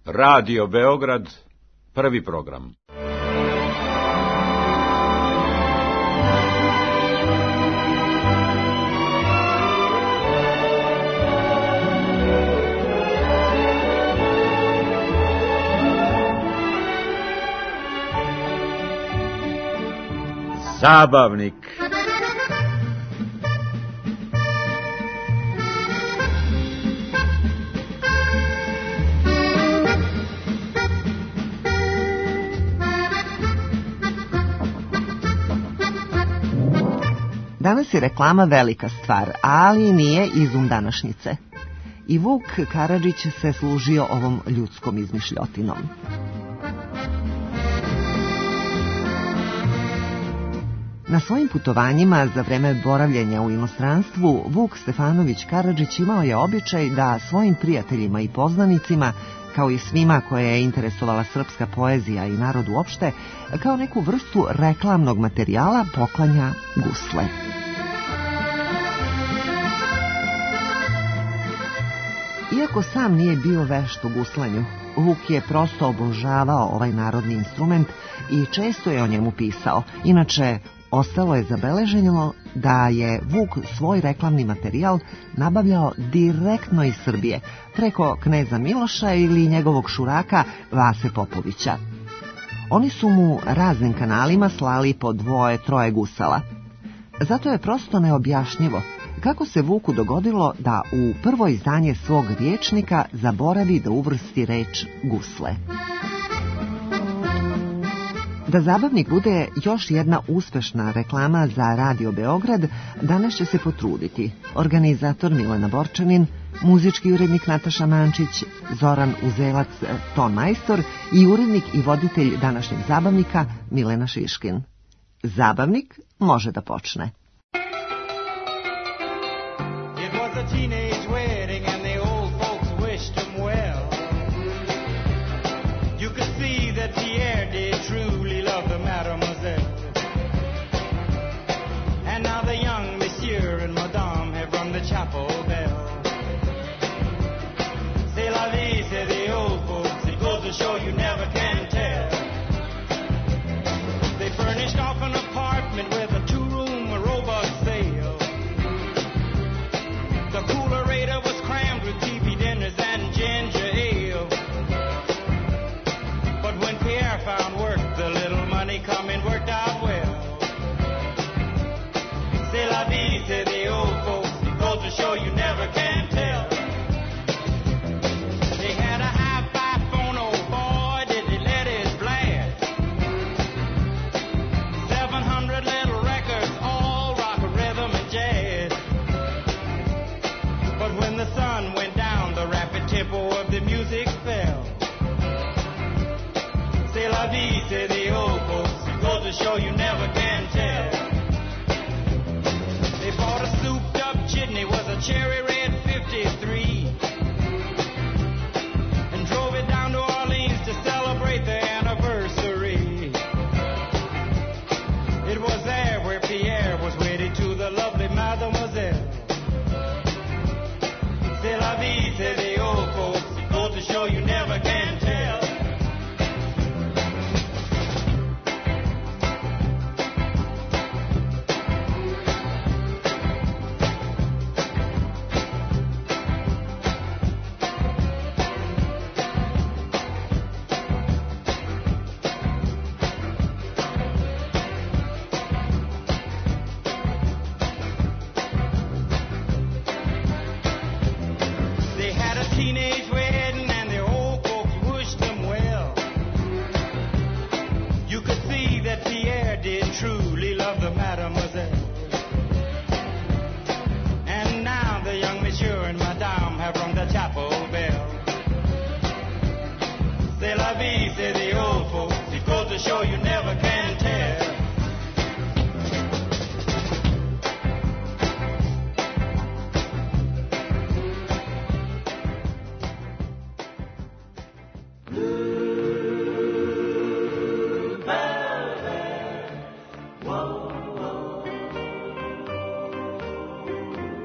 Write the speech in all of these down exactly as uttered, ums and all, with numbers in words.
Radio Beograd, prvi program. Zabavnik. Danas je reklama velika stvar, ali nije izum današnjice. I Vuk Karadžić se služio ovom ljudskom izmišljotinom. Na svojim putovanjima za vreme boravljenja u inostranstvu, Vuk Stefanović Karadžić imao je običaj da svojim prijateljima i poznanicima, kao i svima koje je interesovala srpska poezija i narod uopšte, kao neku vrstu reklamnog materijala poklanja gusle. Iako sam nije bio vešt u guslanju, Vuk je prosto obožavao ovaj narodni instrument i često je o njemu pisao. Inače, ostalo je zabeleženo da je Vuk svoj reklamni materijal nabavljao direktno iz Srbije, preko kneza Miloša ili njegovog šuraka Vase Popovića. Oni su mu raznim kanalima slali po dvoje, troje gusala. Zato je prosto neobjašnjivo kako se Vuku dogodilo da u prvo izdanje svog rječnika zaboravi da uvrsti reč gusle. Da zabavnik bude još jedna uspešna reklama za Radio Beograd, danas će se potruditi organizator Milena Borčanin, muzički urednik Nataša Mančić, Zoran Uzelac, ton majstor i urednik i voditelj današnjeg zabavnika Milena Šiškin. Zabavnik može da počne. Chapel bell. C'est la vie, say the old folks. It goes to show you never can tell. They furnished off an apartment with a two-room robot sale. The coolerator was crammed with T V dinners and ginger ale. But when Pierre found work, the little money coming worked out well. C'est la vie, say the old folks. To show you never can tell. They had a hi-fi phone, oh boy, did they let it blast. Seven hundred little records, all rock, rhythm, and jazz. But when the sun went down, the rapid tempo of the music fell. C'est la vie, say the old folks. It goes to show you never can tell. They bought a souped-up jitney with a cherry red fifty-three and drove it down to Orleans to celebrate the anniversary. It was there where Pierre was wedded to the lovely Mademoiselle. C'est la vie, say the old folks. It goes to show you never can tell.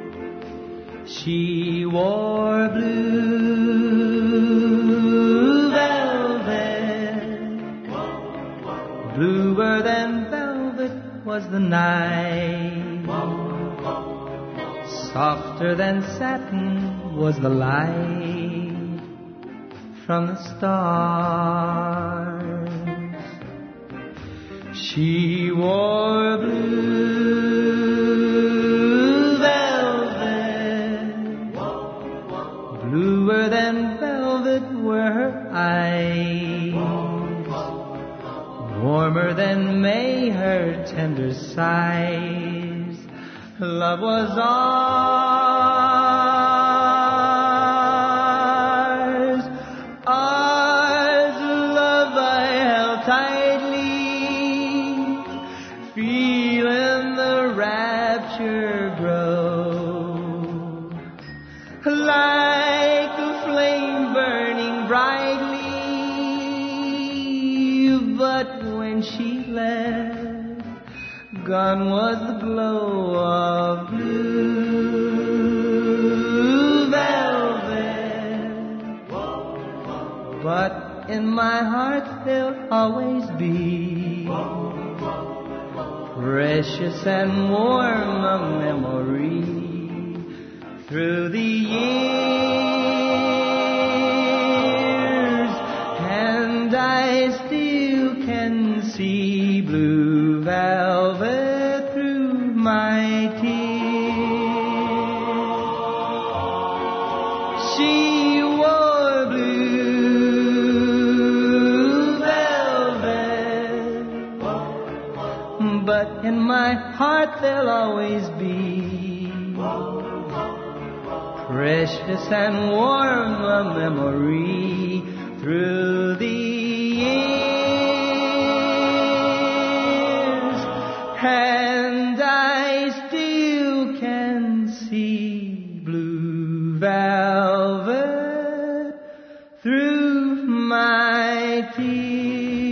She wore blue was the night, softer than satin was the light from the stars. She wore blue velvet, bluer than velvet were her eyes, warmer than May her tender sighs. Love was ours, ours, love I held tightly, feeling the rapture grow, like a flame burning brightly. But when she left, gone was the glow of blue velvet, but in my heart there'll always be precious and warm a memory through the years, and I still can see blue velvet through my tears. She wore blue velvet, but in my heart there'll always be precious and warm a memory through the years, and I still can see blue velvet through my tears.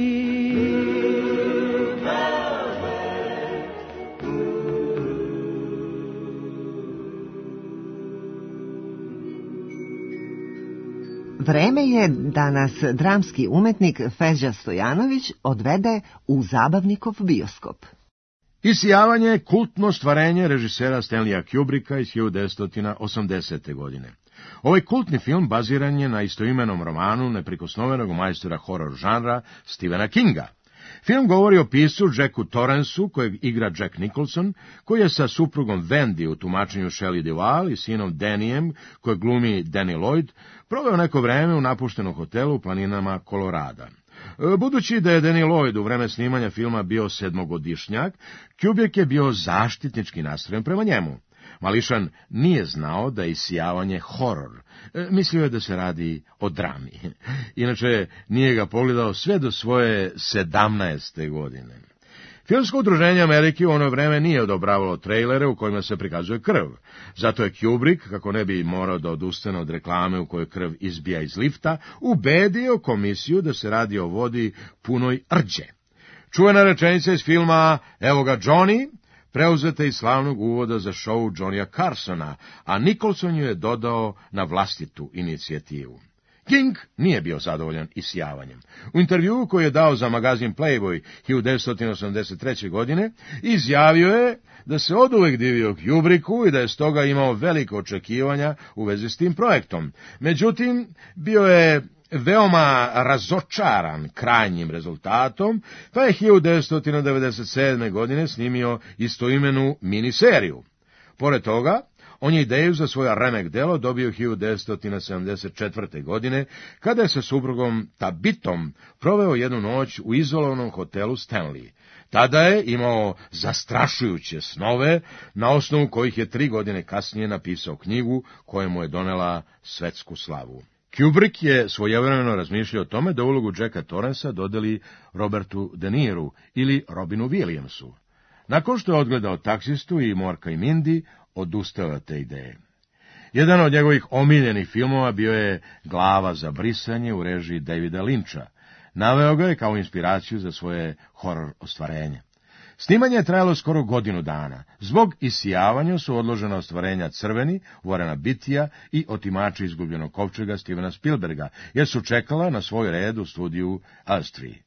Vreme je da nas dramski umetnik Feđa Stojanović odvede u zabavnikov bioskop. Isijavanje je kultno stvarenje režisera Stanleya Kubricka iz hiljadu devetsto osamdesete. godine. Ovaj kultni film baziran je na istoimenom romanu neprikosnovenog majstora horor žanra Stephena Kinga. Film govori o piscu Jacku Torransu, kojeg igra Jack Nicholson, koji je sa suprugom Wendy u tumačenju Shelley Duvall i sinom Dannyem, kojeg glumi Danny Lloyd, proveo neko vreme u napuštenom hotelu u planinama Kolorada. Budući da je Danny Lloyd u vreme snimanja filma bio sedmogodišnjak, Kubrick je bio zaštitnički nastrojen prema njemu. Mališan nije znao da je isijavanje horor. Mislio je da se radi o drami. Inače, nije ga pogledao sve do svoje sedamnaeste. godine. Filmsko udruženje Amerike u ono vreme nije odobravalo trejlere u kojima se prikazuje krv. Zato je Kubrick, kako ne bi morao da odustane od reklame u kojoj krv izbija iz lifta, ubedio komisiju da se radi o vodi punoj rđe. Čuvena rečenica iz filma "Evo ga Johnny" preuzeta iz slavnog uvoda za šou Johnnya Carsona, a Nicholson ju je dodao na vlastitu inicijativu. King nije bio zadovoljan isijavanjem. U intervjuu koji je dao za magazin Playboy hiljadu devetsto osamdeset treće. godine izjavio je da se oduvek divio Kubricku i da je stoga imao velike očekivanja u vezi s tim projektom. Međutim, bio je veoma razočaran krajnjim rezultatom, pa je hiljadu devetsto devedeset sedme. godine snimio istoimenu miniseriju. Pored toga, on je ideju za svoje remek delo dobio hiljadu devetsto sedamdeset četvrte. godine, kada je sa suprugom Tabitom proveo jednu noć u izolovanom hotelu Stanley. Tada je imao zastrašujuće snove, na osnovu kojih je tri godine kasnije napisao knjigu koja mu je donela svetsku slavu. Kubrick je svojevremeno razmišljao o tome da ulogu Jacka Torransa dodeli Robertu De Niru ili Robinu Williamsu. Nakon što je odgledao Taksistu i Morka i Mindy, odustao od te ideje. Jedan od njegovih omiljenih filmova bio je Glava za brisanje u režiji Davida Lyncha. Naveo ga je kao inspiraciju za svoje horor ostvarenje. Snimanje je trajalo skoro godinu dana. Zbog isijavanja su odložena ostvarenja Crveni, Warrena Beattyja i Otimači izgubljenog kovčega Stevena Spielberga, jer su čekala na svoj red u studiju Elstree.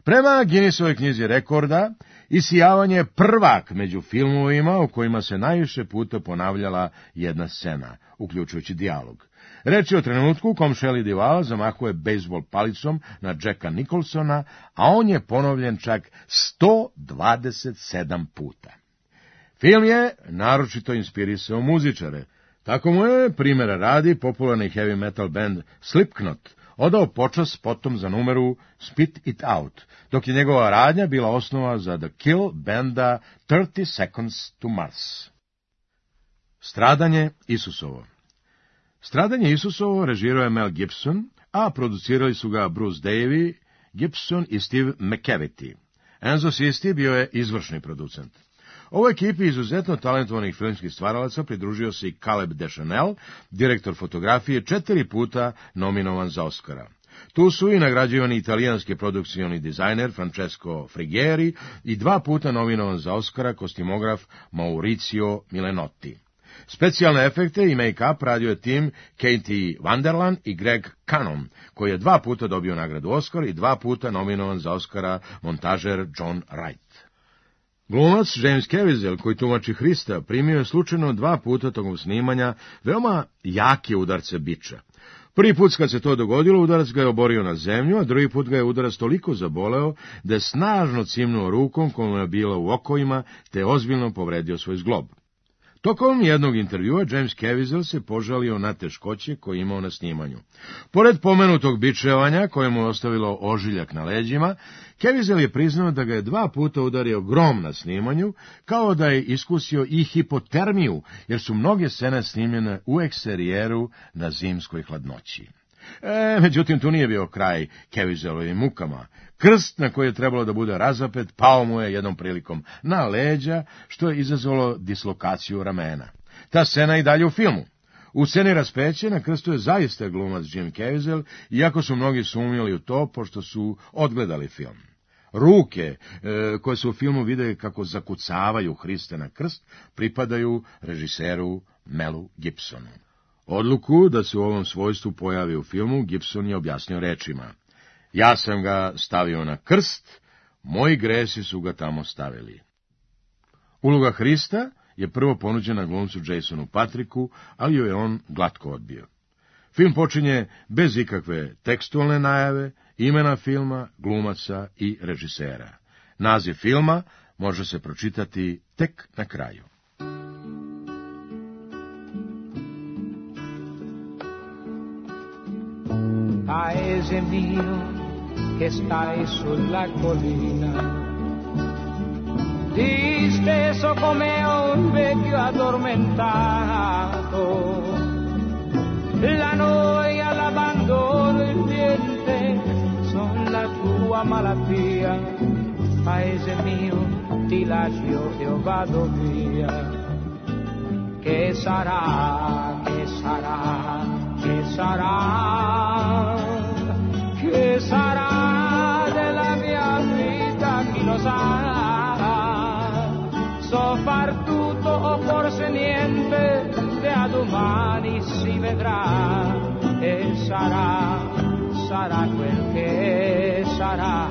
Prema Guinnessovoj knjizi rekorda, Isijavan je prvak među filmovima u kojima se najviše puta ponavljala jedna scena, uključujući dijalog. Reč je o trenutku u kom Shelley Duvall zamahuje bejsbol palicom na Jacka Nicholsona, a on je ponovljen čak sto dvadeset sedam puta. Film je naročito inspirisao muzičare. Tako mu je, primjera radi, popularni heavy metal band Slipknot odao počast potom za numeru Spit It Out, dok je njegova radnja bila osnova za The Kill benda thirty seconds to Mars. Stradanje Isusovo. Stradanje Isusovo režirao je Mel Gibson, a producirali su ga Bruce Davy, Gibson i Steve McCavity. Enzo Sisti bio je izvršni producent. Ovoj ekipi izuzetno talentovanih filmskih stvaralaca pridružio se i Caleb Deschanel, direktor fotografije, četiri puta nominovan za Oscara. Tu su i nagrađivani italijanski produkcioni dizajner Francesco Frigieri i dva puta nominovan za Oscara kostimograf Maurizio Milenotti. Specijalne efekte i make-up radio je tim Katie Vanderland i Greg Cannon, koji je dva puta dobio nagradu Oscar i dva puta nominovan za Oscara montažer John Wright. Glumac James Caviezel, koji tumači Hrista, primio je slučajno dva puta tokom snimanja veoma jake udarce biča. Prvi put kad se to dogodilo, udarac ga je oborio na zemlju, a drugi put ga je udarac toliko zaboleo da je snažno cimnuo rukom koja mu je bila u okovima, te je ozbiljno povredio svoj zglob. Tokom jednog intervjua James Caviezel se požalio na teškoće koje imao na snimanju. Pored pomenutog bičevanja, koje mu je ostavilo ožiljak na leđima, Caviezel je priznao da ga je dva puta udario grom na snimanju, kao da je iskusio i hipotermiju, jer su mnoge scene snimljene u eksterijeru na zimskoj hladnoći. E, međutim, tu nije bio kraj Caviezelovim mukama. Krst na koji je trebalo da bude razapet pao mu je jednom prilikom na leđa, što je izazvalo dislokaciju ramena. Ta scena je i dalje u filmu. U sceni raspeće na krstu je zaista glumac Jim Caviezel, iako su mnogi sumnjali u to, pošto su odgledali film. Ruke, e, koje su u filmu vide kako zakucavaju Hrista na krst, pripadaju režiseru Melu Gibsonu. Odluku da se u ovom svojstvu pojavi u filmu Gibson je objasnio rečima: ja sam ga stavio na krst, moji gresi su ga tamo stavili. Uloga Hrista je prvo ponuđena glumcu Jasonu Patricku, ali joj je on glatko odbio. Film počinje bez ikakve tekstualne najave, imena filma, glumaca i režisera. Naziv filma može se pročitati tek na kraju. Paese mio che stai sulla collina, disteso come un vecchio addormentato, la noia, l'abbandono, il niente son la tua malattia. Paese mio, ti lascio e vado via. Che sarà, che sarà, che sarà, che sarà della mia vita, chi lo sa. So far tutto o forse niente, da domani si vedrà. E sarà, sarà quel che sarà.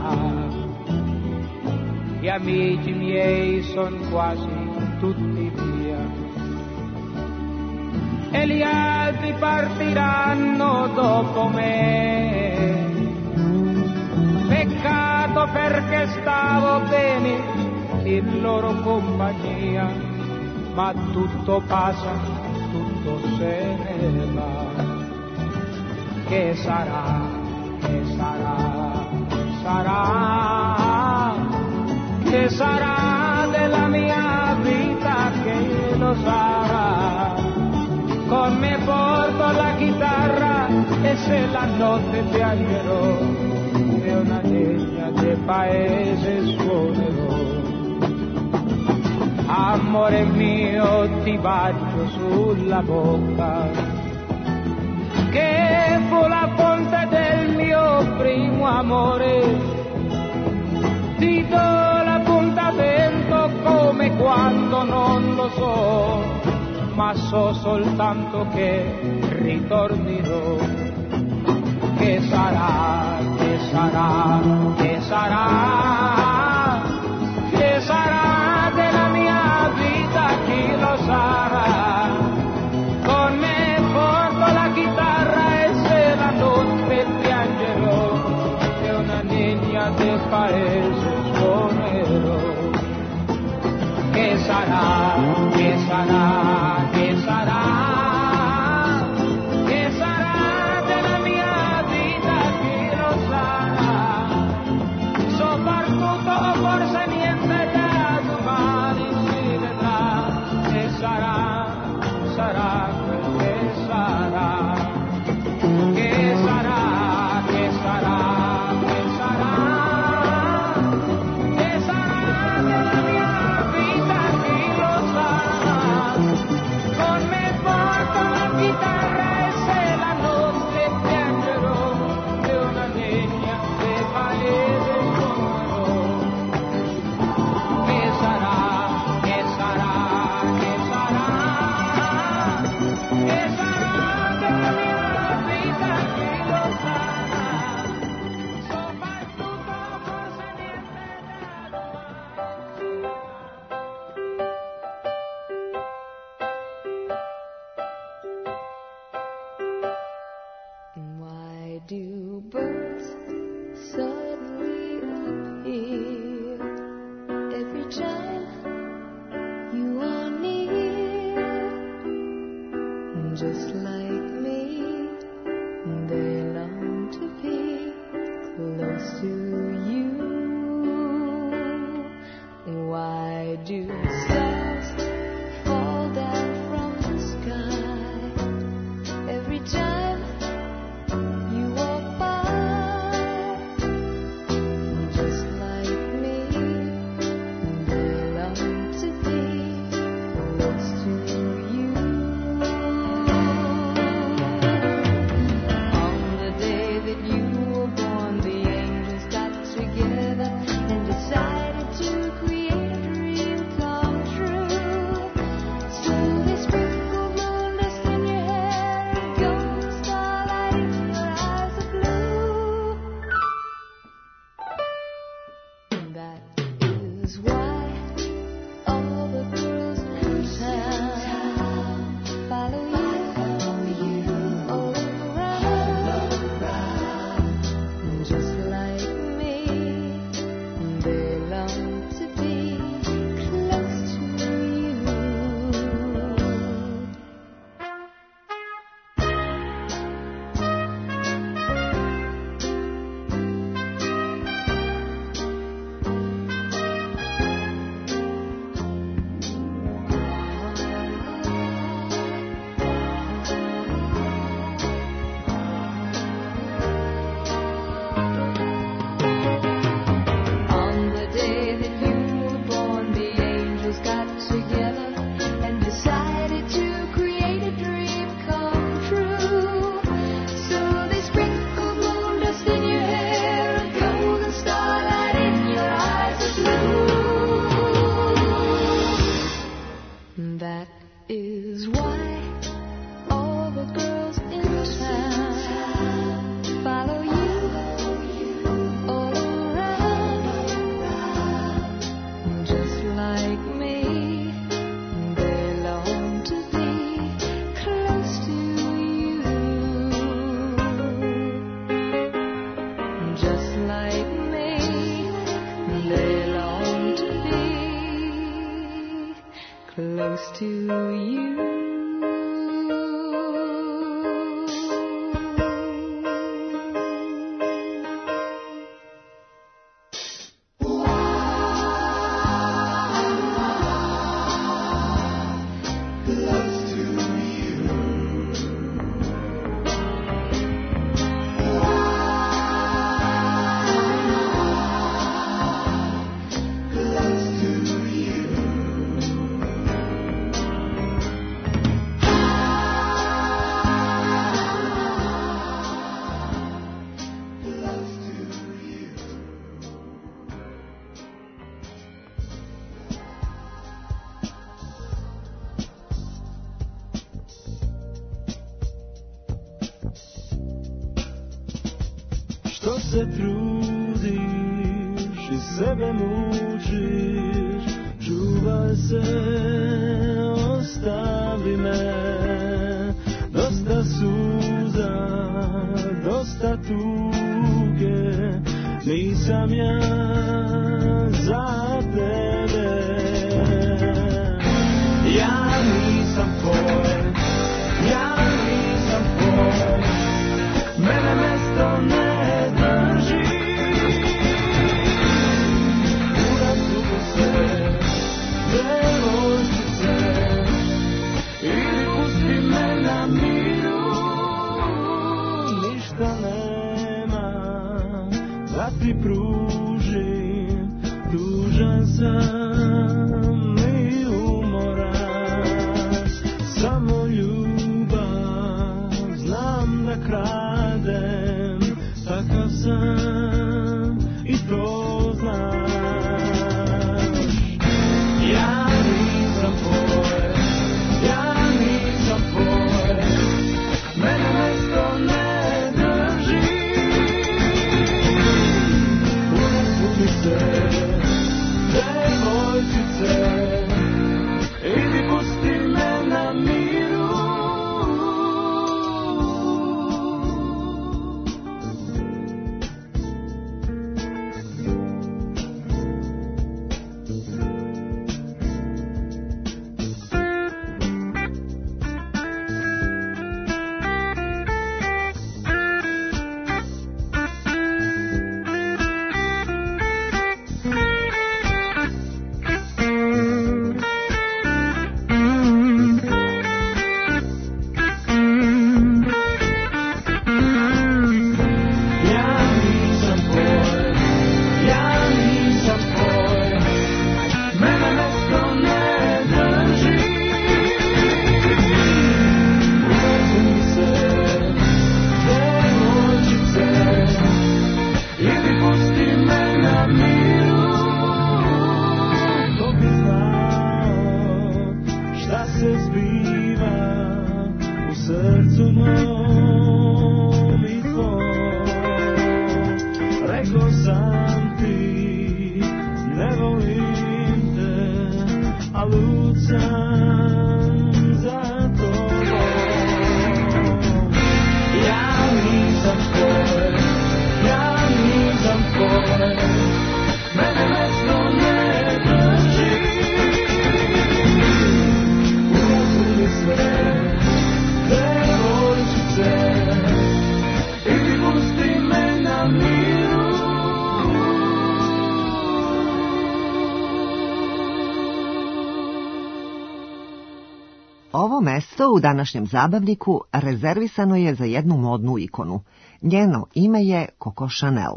Gli amici miei son quasi tutti via e gli altri partiranno dopo me. Peccato perché stavo bene in loro compagnia, ma tutto passa, tutto se ne va. Che sarà, che sarà, sarà, che sarà della mia vita, che lo sarà. Con me porto la chitarra e se la notte piangerò e una legna del paese suonerò. Amore mio, ti bacio sulla bocca, che fu la fonte del mio primo amore. Ti do l'appuntamento come quando non lo so, ma so soltanto che ritornerò. Che sarà, che sarà, che sarà paese suonerò. Che sarà, che sarà, che sarà, che sarà della mia vita, chi lo sarà, soprattutto forse niente da domani si vedrà, che sarà, sarà quel che sarà, che sarà, che sarà. Close to you. Što se trudiš i sebe mučiš, čuvaj se, ostavi me. Dosta suza, dosta tuge, nisam ja da ti pružim, tužan sam i umoran, samo ljubav znam da kradem, takav sam i to znaš. Ja nisam tvoj, ja nisam tvoj, mene mesto ne drži. Unesu mi se, devojčice, idi pusti me na miru. Ovo mesto u današnjem zabavniku rezervisano je za jednu modnu ikonu. Njeno ime je Coco Chanel.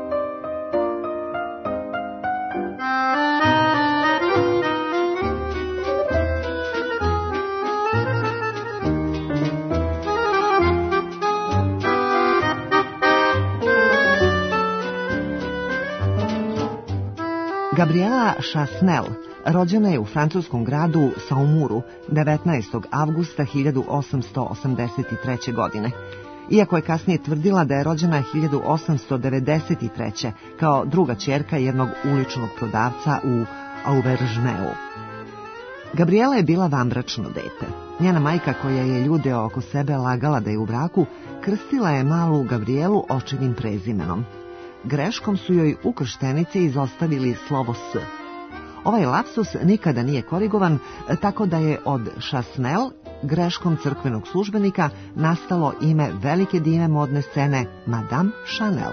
Gabriela Chasnel rođena je u francuskom gradu Saumuru devetnaestog avgusta hiljadu osamsto osamdeset treće. godine. Iako je kasnije tvrdila da je rođena hiljadu osamsto devedeset treće. kao druga ćerka jednog uličnog prodavca u Auvergneu. Gabriela je bila vanbračno dete. Njena majka, koja je ljude oko sebe lagala da je u braku, krstila je malu Gabrielu očevim prezimenom. Greškom su joj u krštenici izostavili slovo S. Ovaj lapsus nikada nije korigovan, tako da je od Chasnel, greškom crkvenog službenika, nastalo ime velike dive modne scene Madame Chanel.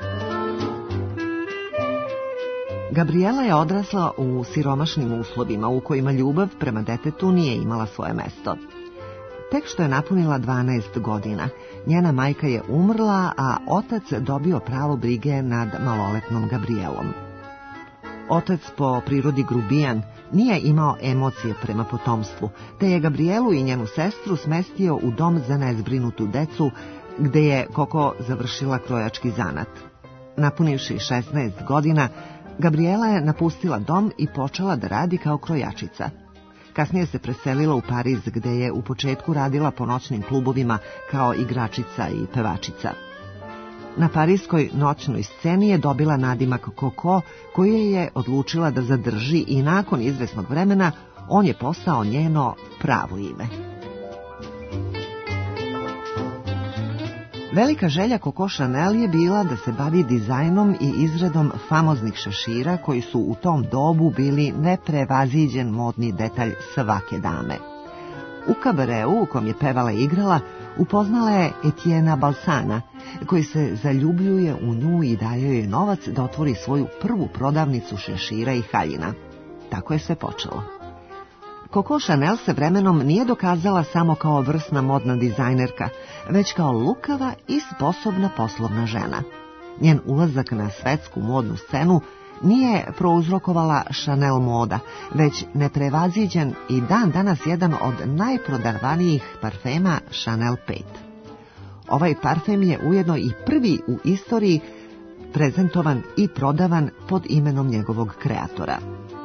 Gabriela je odrasla u siromašnim uslovima u kojima ljubav prema detetu nije imala svoje mesto. Tek što je napunila dvanaest godina, njena majka je umrla, a otac dobio pravo brige nad maloletnom Gabrielom. Otac, po prirodi grubijan, nije imao emocije prema potomstvu, te je Gabrielu i njenu sestru smestio u dom za nezbrinutu decu, gde je Coco završila krojački zanat. Napunivši šesnaest godina, Gabriela je napustila dom i počela da radi kao krojačica. Kasnije se preselila u Pariz, gde je u početku radila po noćnim klubovima kao igračica i pevačica. Na parijskoj noćnoj sceni je dobila nadimak Coco, koji je odlučila da zadrži, i nakon izvesnog vremena on je postao njeno pravo ime. Velika želja Coco Chanel je bila da se bavi dizajnom i izradom famoznih šešira koji su u tom dobu bili neprevaziđen modni detalj svake dame. U kabareu u kom je pevala i igrala upoznala je Etiena Balsana, koji se zaljubljuje u nju i daje joj novac da otvori svoju prvu prodavnicu šešira i haljina. Tako je sve počelo. Coco Chanel se vremenom nije dokazala samo kao vrsna modna dizajnerka, već kao lukava i sposobna poslovna žena. Njen ulazak na svetsku modnu scenu nije prouzrokovala Chanel moda, već neprevaziđen i dan danas jedan od najprodavanijih parfema Chanel pet. Ovaj parfem je ujedno i prvi u istoriji prezentovan i prodavan pod imenom njegovog kreatora.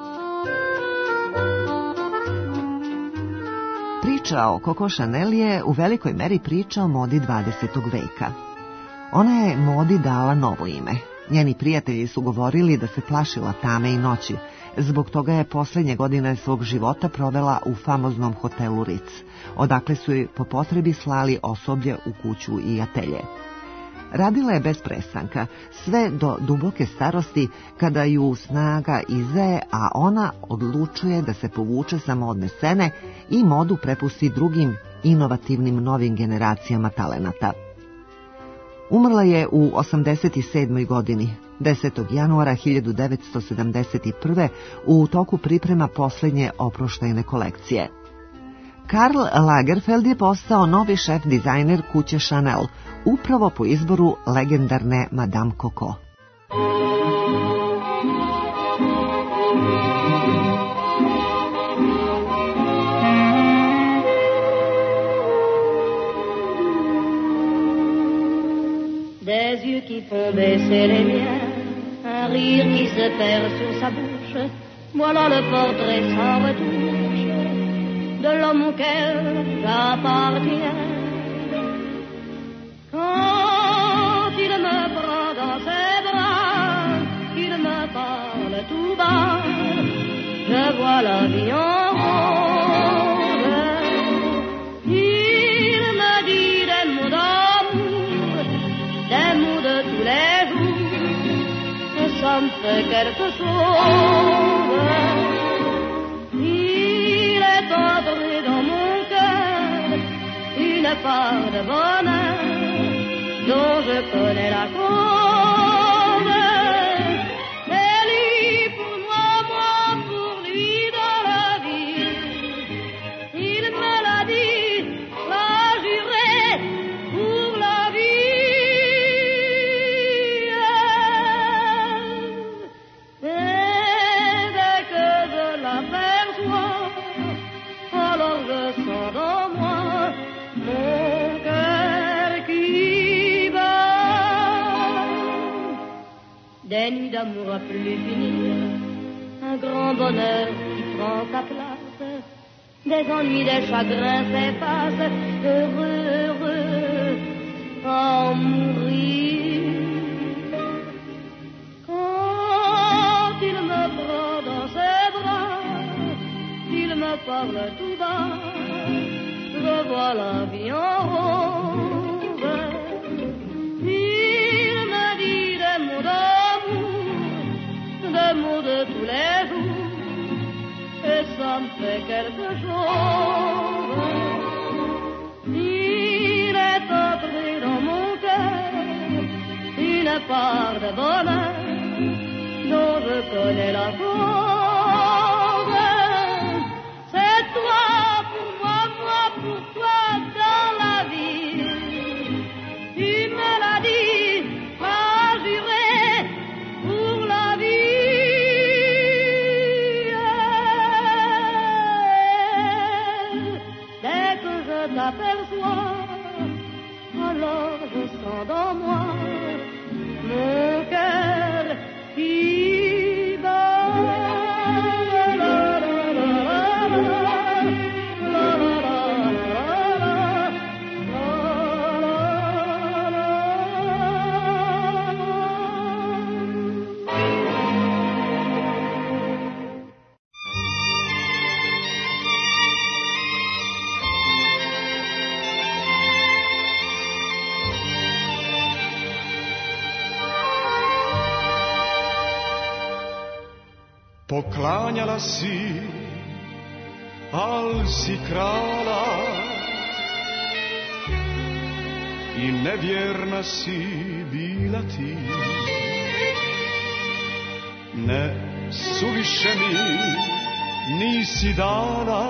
Priča o Coco Chanel je u velikoj meri priča o modi dvadesetog veka. Ona je modi dala novo ime. Njeni prijatelji su govorili da se plašila tame i noći. Zbog toga je posljednje godine svog života provela u famoznom hotelu Ritz, odakle su joj po potrebi slali osoblje u kuću i atelje. Radila je bez prestanka, sve do duboke starosti, kada ju snaga izdaje, a ona odlučuje da se povuče sa modne scene i modu prepusti drugim inovativnim novim generacijama talenata. Umrla je u osamdeset sedmoj godini, desetog januara hiljadu devetsto sedamdeset prve. u toku priprema posljednje oproštajne kolekcije. Karl Lagerfeld je postao novi šef dizajner kuće Chanel, upravo po izboru legendarne Madame Coco. Des yeux qui font baisser les miens, un rire qui se perd sur sa bouche, voilà le portrait sans retouche de l'homme auquel j'appartiens. Quand il me prend dans ses bras, il me parle tout bas, je vois la vie en rose. Il me dit des mots d'amour, des mots de tous les jours, et ça me fait quelque chose. Il est entré dans mon cœur une part de bonheur dont je connais la cause. C'est lui pour moi, moi pour lui dans la vie. Il me l'a dit, l'a juré pour la vie. Et dès que je l'aperçois, alors je sens dans moi mon cœur qui bat. Des nuits d'amour à plus finir, un grand bonheur qui prend sa place, des ennuis, des chagrins s'effacent, heureux, heureux, à en mourir. Quand il me prend dans ses bras, il me parle tout bas, je vois la vie en rose. Il me dit des mots d'amour, des mots de tous les jours, et ça me fait quelque chose. Il est entré dans mon cœur une part de bonheur dont je connais la cause. C'est toi pour moi, moi pour toi dans la vie. Tu me l'as dit, m'as juré pour la vie. Dès que je t'aperçois, alors je sens dans moi mon cœur qui Poklanjala si, al si krala i nevjerna si bila ti. Ne suviše mi nisi dala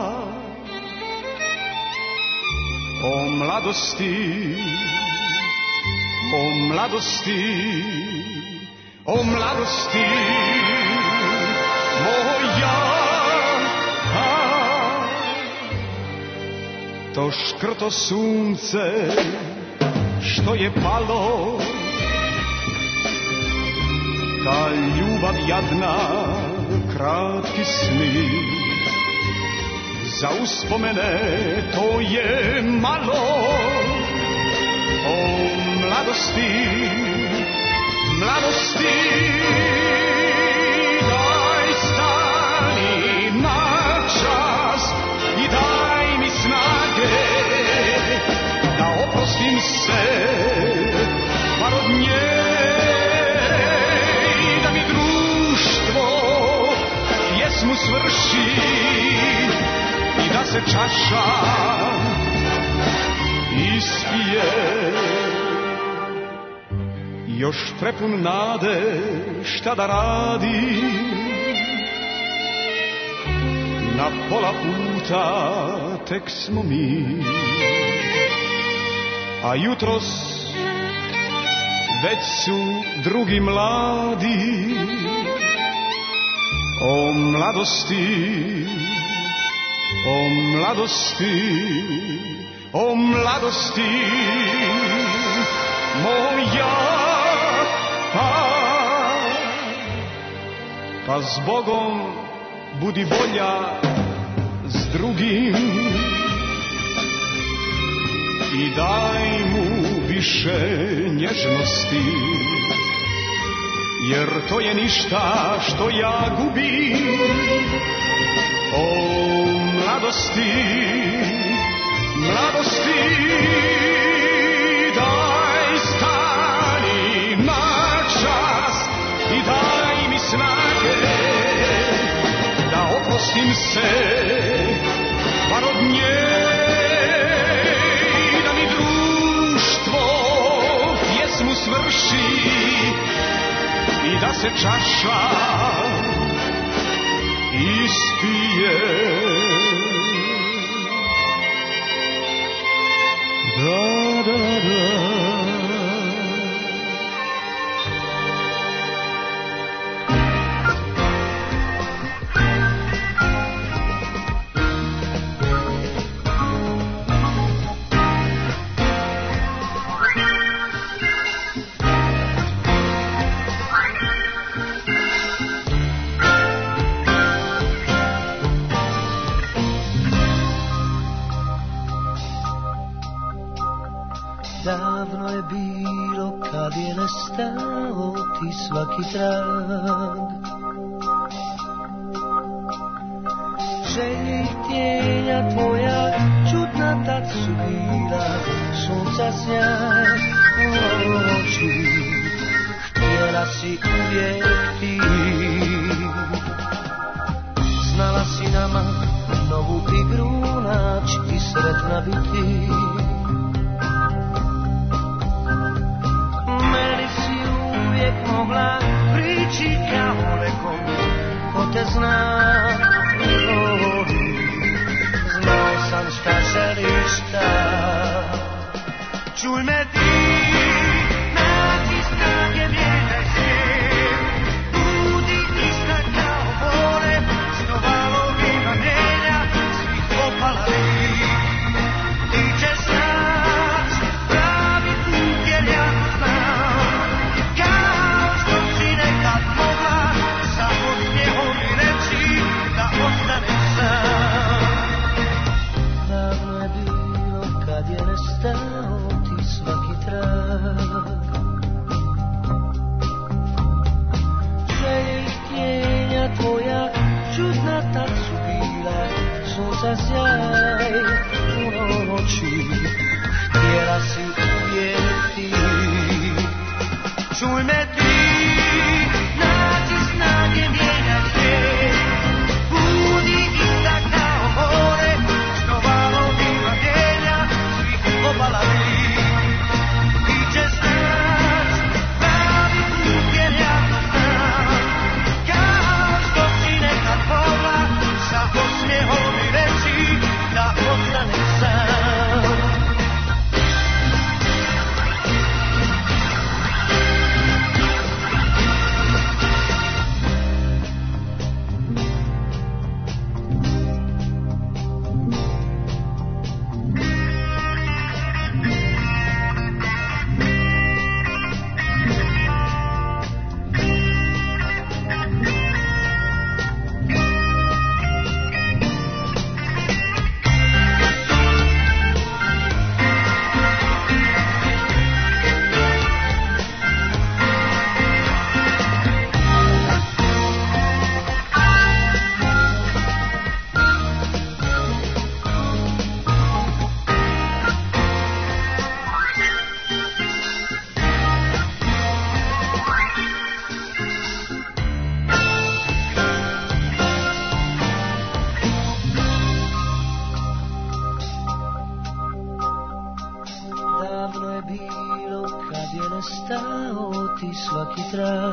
o mladosti o mladosti, o mladosti moja. A, to škrto sunce što je palo, ta ljubav jadna, kratki sni, za uspomene to je malo. O mladosti, mladosti, daj stani na čas i daj mi snage da oprostim se par od nje, da mi društvo pjesmu svrši i da se čaša ispije. Još prepun nade šta da radi, na pola puta tek smo mi, a jutros već su drugi mladi. O mladosti, o mladosti, o mladosti moja. Pa, pa s Bogom budi bolja s drugim i daj mu više nježnosti, jer to je ništa što ja gubim. O mladosti, mladosti, daj stani na čas i daj mi snage da oprostim se par od nje, da mi društvo pjesmu svrši i da se čaša ispije. Da, da, da. Davno je bilo kad je nestao ti svaki trag, želje i htjenja tvoja čudna tad su bila, sunca sjaj u oči, htjela si uvijek ti, znala si nama novu igru naći i sretna biti. Mogla prići kao nekom ko te zna, oh, znao sam šta želiš šta. Čuj me ti, nađi snage mijenjaj svijet, budi ista kao more, snova lovima mijenja svih opala vi. Ti ćeš naći pravi put jer ja znam. Nestao ti svaki trag, želje i htjenja tvoja čudna tad su bila, sunca sjaj u noći, htjela si uvijek ti. Čuj me ti, nađi snage mijenjaj svijet, budi ista kao more, snova lovima mijenja opala vi. Ti ćeš naći pravi put jer ja to znam, kao što si nekad mogla sa osmijehom i reći da ostane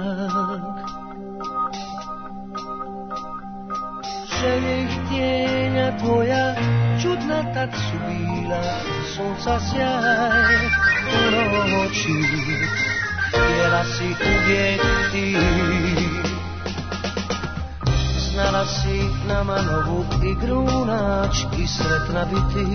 Želje i htjenja tvoja čudna tad su bila, sunca sjaj u noći, htjela si uvijek ti. Znala si nama novu igru naći i sretna biti.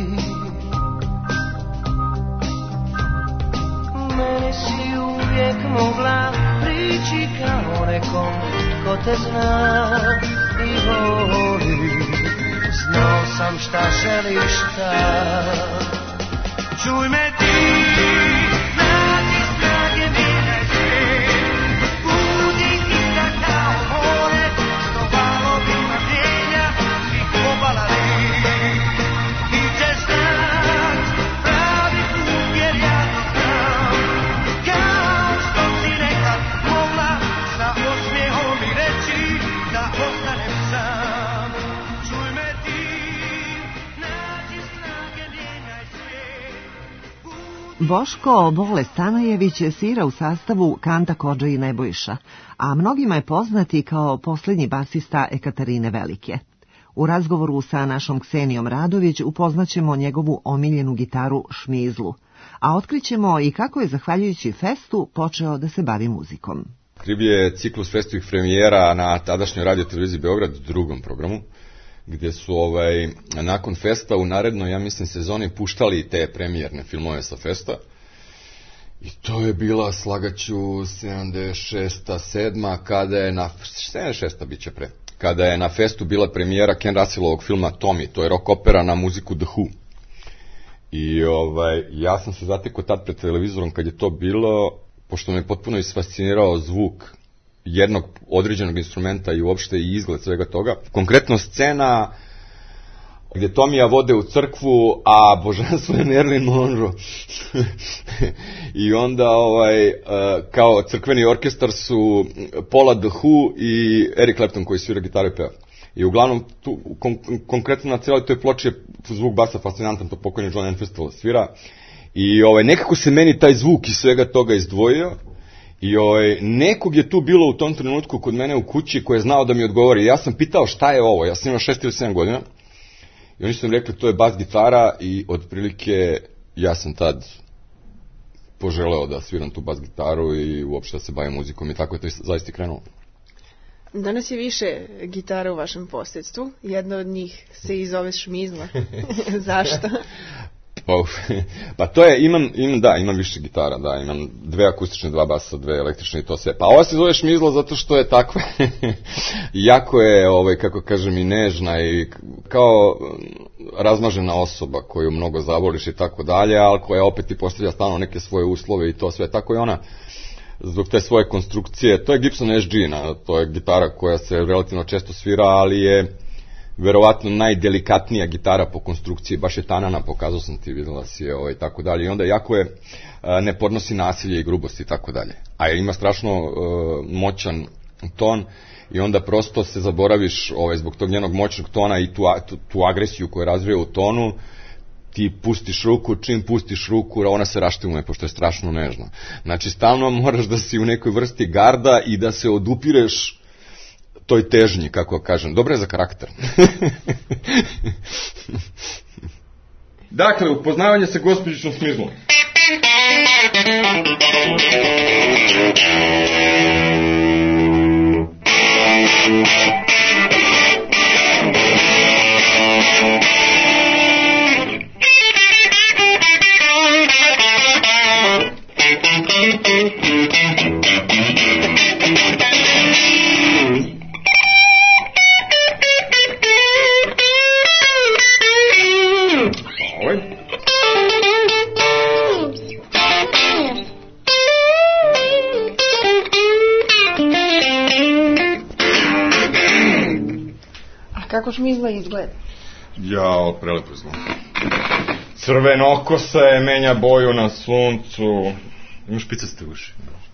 Meni si uvijek mogla prići kao nekom ko te zna i voli. Znao sam šta želiš tad. Čuj me ti, nađi snage, mijenjaj svijet. Budi ista kao more, što valovima mijenja svih obala lijek. Ti ćeš znat pravi put, jer ja to znam. Kao što si nekad mogla sa osmijehom mi reći da ostanem sam. Čuj me ti, nađi snage, mijenjaj svijet. Boško Bole Stanojević svira u sastavu Kanta Kodža i Nebojša, a mnogima je poznati kao posljednji basista Ekaterine Velike. U razgovoru sa našom Ksenijom Radović upoznaćemo njegovu omiljenu gitaru Šmizlu, a otkrićemo i kako je, zahvaljujući festu, počeo da se bavi muzikom. Krib je ciklus festovih premijera na tadašnjoj radio televiziji Beograd, drugom programu, gdje su ovaj, nakon festa u narednoj, ja mislim, sezoni puštali te premijerne filmove sa festa. I to je bila, slagaću, sedamdeset šesta sedma kada je na... sedamdeset šesta bit će pre. Kada je na festu bila premijera Ken Russellovog filma Tommy, to je rock opera na muziku The Who. I ovaj, ja sam se zatekao tad pred televizorom kad je to bilo, pošto me potpuno isfascinirao zvuk jednog određenog instrumenta i uopšte i izgled svega toga. Konkretno scena gdje Tomija vode u crkvu, a božanstvo je Marilyn Monroe. I onda ovaj, kao crkveni orkestar su Paula The Who i Eric Clapton koji svira gitaru i peva. I uglavnom, tu, kon, konkretno na cijeloj toj ploči je zvuk basa fascinantan, to pokojni John Entwistle svira. I ovaj, nekako se meni taj zvuk iz svega toga izdvojio. I ovaj, nekog je tu bilo u tom trenutku kod mene u kući koji je znao da mi odgovori. Ja sam pitao šta je ovo, ja sam imao šest ili sedam godina. I oni su mi rekli to je bas gitara i otprilike ja sam tad poželeo da sviram tu bas gitaru i uopšte da se bavim muzikom i tako je to zaista krenulo. Danas je više gitara u vašem posjedstvu. Jedna od njih se i zove Šmizla. Zašto? Pa, pa to je, imam, imam, da, imam više gitara, da, imam dve akustične, dva basa, dve električne i to sve. Pa ova se zove Šmizla zato što je takva, jako je, ovaj, kako kažem, i nežna i kao razmažena osoba koju mnogo zavoliš i tako dalje, ali koja opet ti postavlja stalno neke svoje uslove i to sve, tako je ona zbog te svoje konstrukcije. To je Gibson S G, na, to je gitara koja se relativno često svira, ali je verovatno najdelikatnija gitara po konstrukciji, baš je tanana, pokazao sam ti, vidjela si je, ovaj, tako dalje. I onda jako je, ne podnosi nasilje i grubosti i tako dalje. A ima strašno uh, moćan ton i onda prosto se zaboraviš ovaj, zbog tog njenog moćnog tona i tu, tu, tu agresiju koju razvija u tonu, ti pustiš ruku, čim pustiš ruku, ona se raštimuje, pošto je strašno nežna. Znači, stalno moraš da si u nekoj vrsti garda i da se odupireš toj težnji, kako kažem. Dobro je za karakter. Dakle, upoznavanje sa gospođičnom Šmizlom. Kako Šmizla izgleda? Jao, prelepo izgleda. Crvenokose, menja boju na suncu. Imaš picaste uši.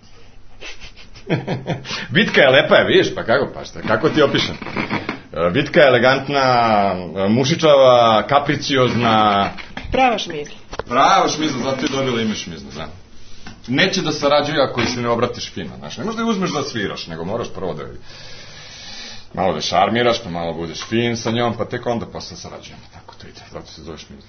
Bitka je lepa, je, vidiš, pa kako, pa šta, kako ti opišem? Bitka je elegantna, mušičava, kapriciozna. Prava Šmizla. Prava Šmizla, zato je dobila ime Šmizla, znam. neće da sarađuje ako se ne obratiš fino, znaš, ne možeš da je uzmeš da sviraš, nego moraš prvo da malo da šarmiraš, pa malo budeš fin sa njom, pa tek onda posle sarađujemo, tako to ide, zato se zoveš mi.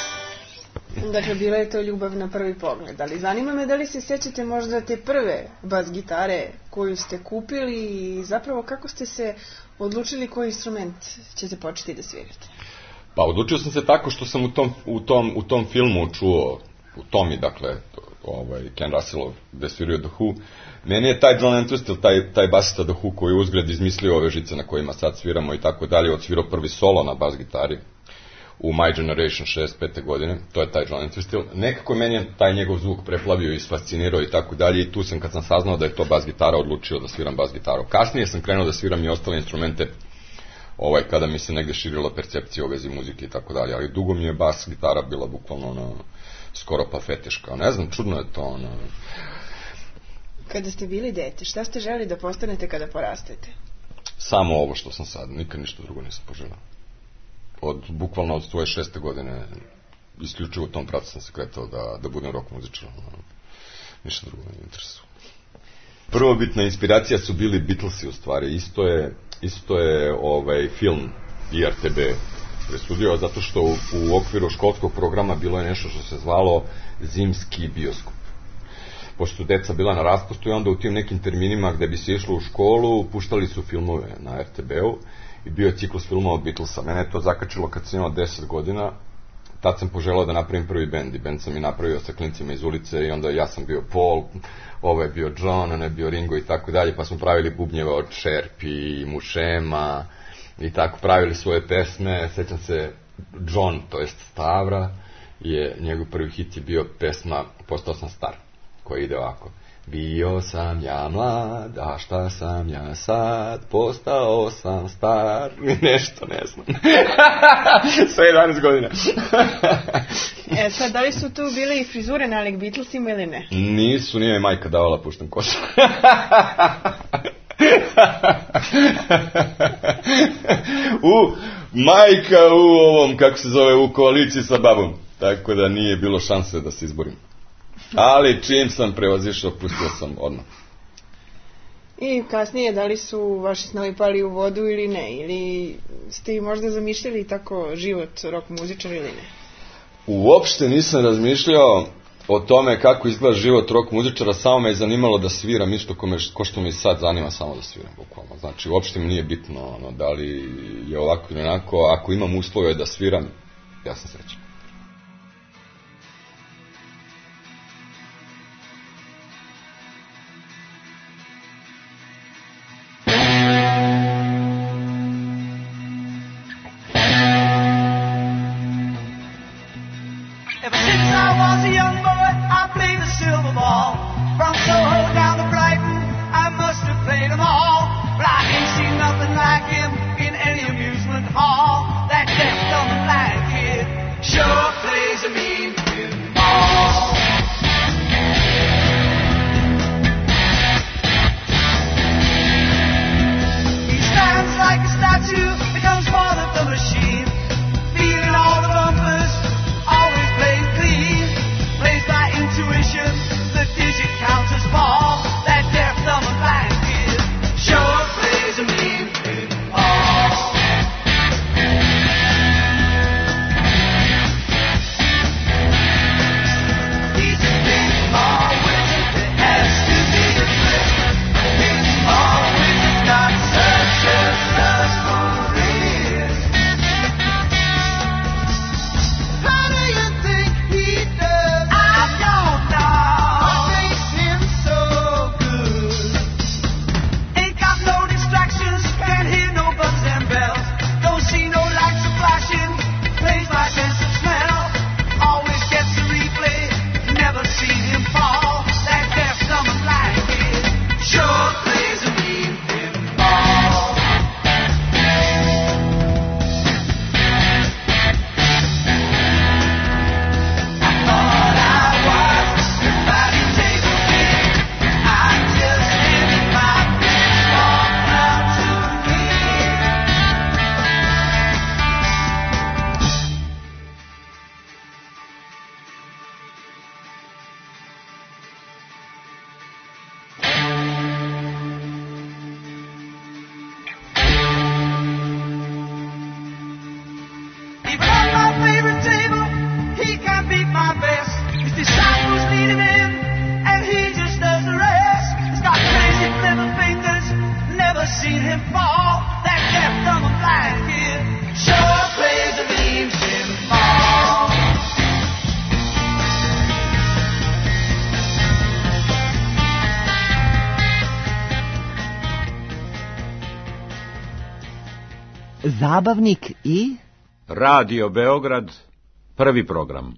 Dakle, bila je to ljubav na prvi pogled, ali zanima me da li se sjećate možda te prve bas gitare koju ste kupili i zapravo kako ste se odlučili koji instrument ćete početi da svirate? Pa odlučio sam se tako što sam u tom, u tom, u tom filmu čuo, u Tommy, dakle, ovaj, Ken Russellov, gde svirio The Who, meni je taj John Entwistle, taj, taj basista The Who koji je uzgled izmislio ove žice na kojima sad sviramo i tako dalje, odsvirao prvi solo na bas gitari u My Generation šezdeset pete godine, to je taj John Entwistle. Nekako meni je taj njegov zvuk preplavio i fascinirao i tako dalje i tu sam kad sam saznao da je to bas gitara odlučio da sviram bas gitaru. Kasnije sam krenuo da sviram i ostale instrumente ovaj, kada mi se negde širila percepcija o vezi muzike i tako dalje, ali dugo mi je bas gitara bila bukvalno ono, skoro pa fetiška. Ne znam, čudno je to ono. Kada ste bili dete, šta ste želi da postanete kada porastete? Samo ovo što sam sad, nikad ništa drugo nisam poželao. Od, bukvalno od svoje šeste godine, isključivo u tom pravcu sam se kretao da, da budem rock muzičar. Ništa drugo ne interesuje. Prvobitna inspiracija su bili Beatlesi u stvari. Isto je, isto je ovaj, film I R T B presudio, zato što u, u okviru školskog programa bilo je nešto što se zvalo zimski bioskop. Pošto su deca bila na raspustu i onda u tim nekim terminima gde bi se išlo u školu, puštali su filmove na R T B-u i bio je ciklus filmova od Beatlesa. Mene je to zakačilo kad sam imao deset godina, tad sam poželao da napravim prvi bend i bend sam i napravio sa klincima iz ulice i onda ja sam bio Paul, ovo je bio John, on je bio Ringo i tako dalje, pa smo pravili bubnjeve od Šerpi, Mušema i tako pravili svoje pesme. Sećam se John, to jest Stavra, je, njegov prvi hit je bio pesma Postao sam star, koja ide ovako. Bio sam ja mlad, a šta sam ja sad, postao sam star, nešto ne znam. Sve jedanaest godina. E sad, da li su tu bile i frizure nalik Beatlesima ili ne? Nisu, nije mi majka davala puštam kosu. u, majka u ovom, kako se zove, u koaliciji sa babom. Tako da nije bilo šanse da se izborim. Ali čim sam prevazišao, pustio sam odmah. I kasnije, da li su vaši snovi pali u vodu ili ne? Ili ste i možda zamišljali tako život rock muzičara ili ne? Uopšte nisam razmišljao o tome kako izgleda život rock muzičara, samo me je zanimalo da sviram isto ko, me, ko što mi sad zanima, samo da sviram bukvalno. Znači, uopšte mi nije bitno ono, da li je ovako ili onako, ako imam uslove da sviram, ja sam srećan. That deaf, dumb, and blind kid sure plays a mean pinball. Zabavnik i Radio Beograd, prvi program.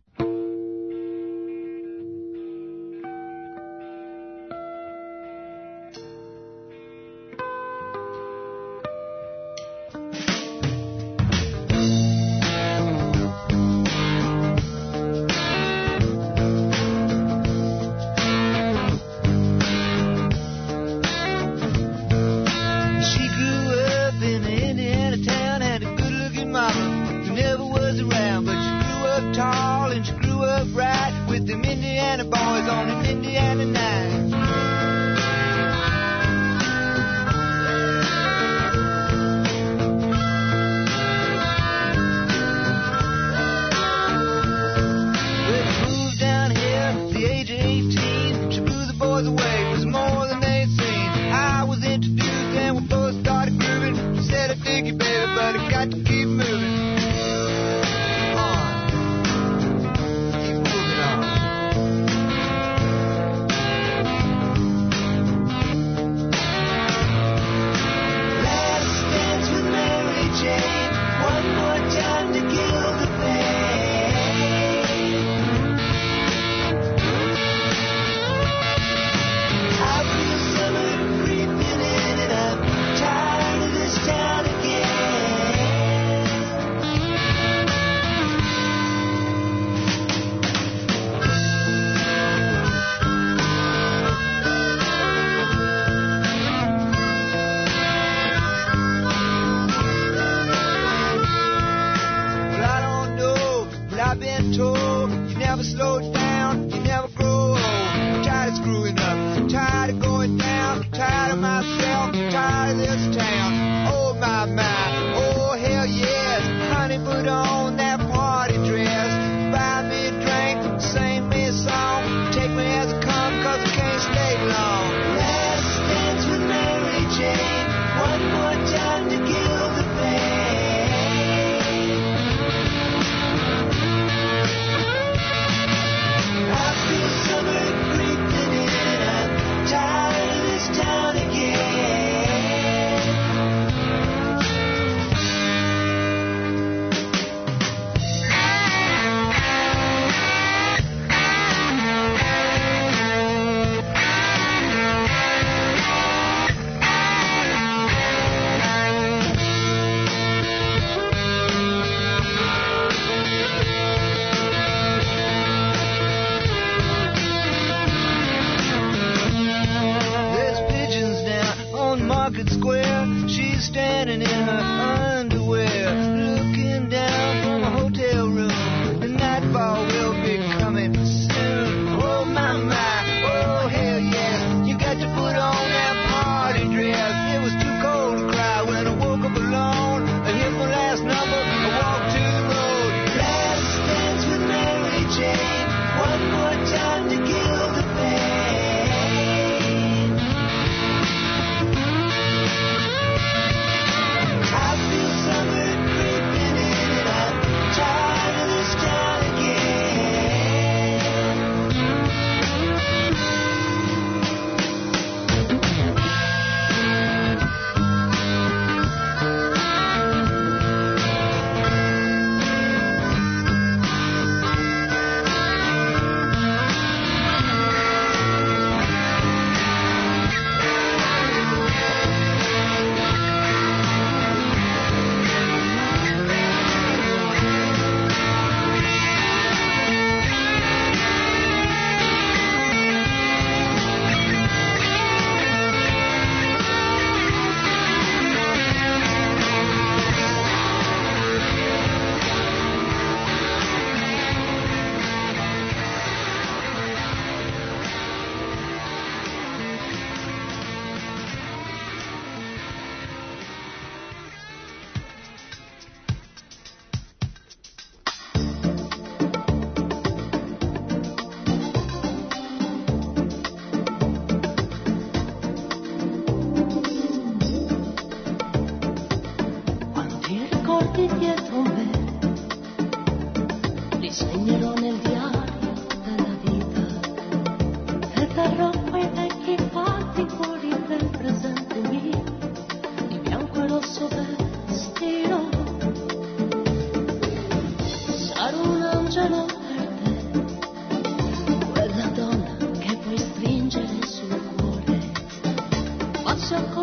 I feel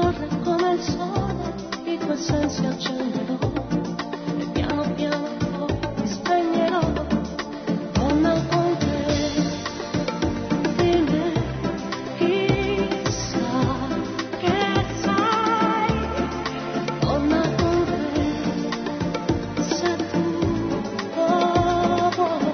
scorre come il sole, i tuoi sensi accenderò e piano piano poi mi spegnerò. Donna con te, di me, chissà che sai. Donna con te, se tu lo vuoi.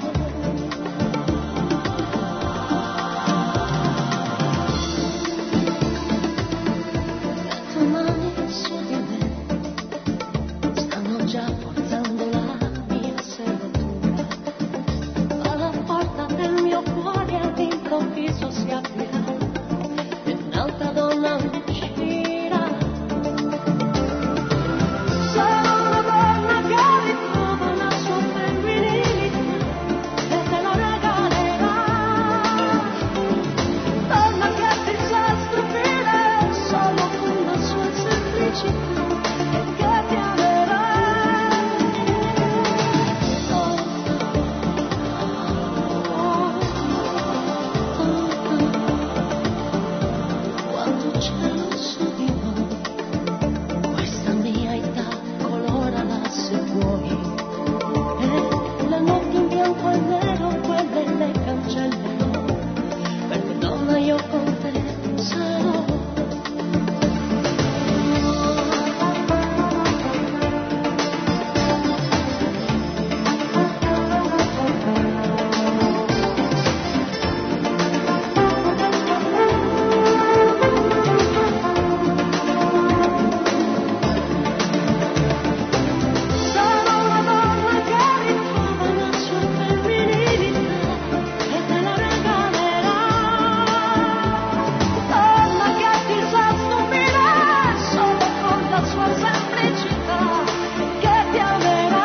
Le tue mani su di me stanno già forzando la mia serratura. Alla porta del mio cuore all'improvviso si aprirà e un'altra donna uscirà. Sarà una donna che ritrova la sua femminilità e te la regalerà. Donna che ti sa stupire solo con la sua semplicità e che ti amerà. Quando cielo su di noi, questa mia età colorala se vuoi. E le notti in bianco e nero, quelle le cancellerò, perché donna io con te sarò. Sarò una donna che ritrova la sua femminilità e te la regalerà. Donna che ti sa stupire solo con la sua semplicità che ti amerà.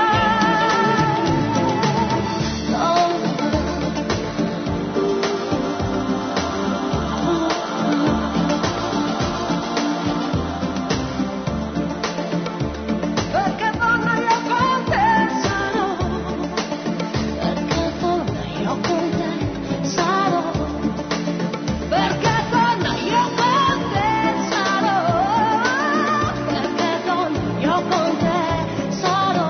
Perché donna io con te sarò, perché donna io con te sarò, perché donna io con te sarò, perché donna io con te sarò.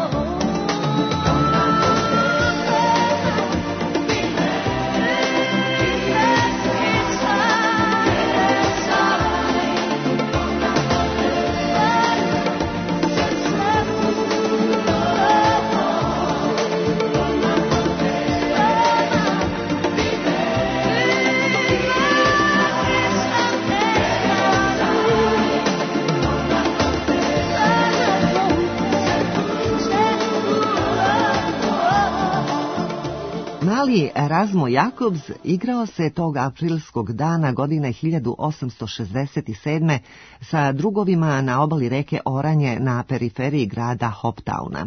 Mali Erasmo Jakobs igrao se tog aprilskog dana godine hiljadu osamsto šezdeset sedme sa drugovima na obali reke Oranje na periferiji grada Hoptowna.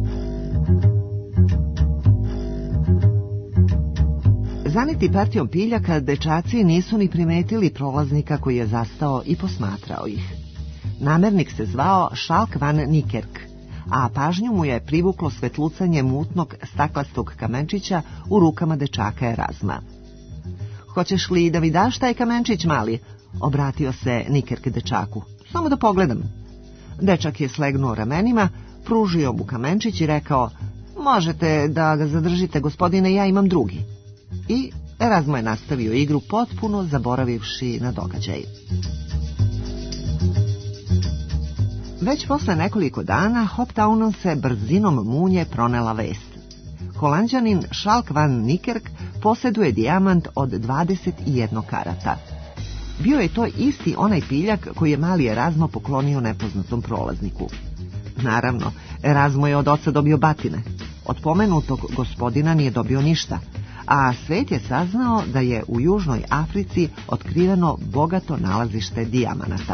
Zaneti partijom piljaka, dečaci nisu ni primetili prolaznika koji je zastao i posmatrao ih. Namernik se zvao Schalk van Niekerk, a pažnju mu je privuklo svetlucanje mutnog staklastog kamenčića u rukama dečaka Erazma. "Hoćeš li da mi daš taj kamenčić, mali?" obratio se Niekerk dečaku. "Samo da pogledam." Dečak je slegnuo ramenima, pružio mu kamenčić i rekao: "Možete da ga zadržite, gospodine, ja imam drugi." I Erazmo je nastavio igru, potpuno zaboravivši na događaj. Već posle nekoliko dana Hoptownom se brzinom munje pronela vest. Holanđanin Schalk van Niekerk posjeduje dijamant od dvadeset jedan karata. Bio je to isti onaj piljak koji je mali Erazmo poklonio nepoznatom prolazniku. Naravno, Erazmo je od oca dobio batine. Od pomenutog gospodina nije dobio ništa, a svet je saznao da je u Južnoj Africi otkriveno bogato nalazište dijamanata.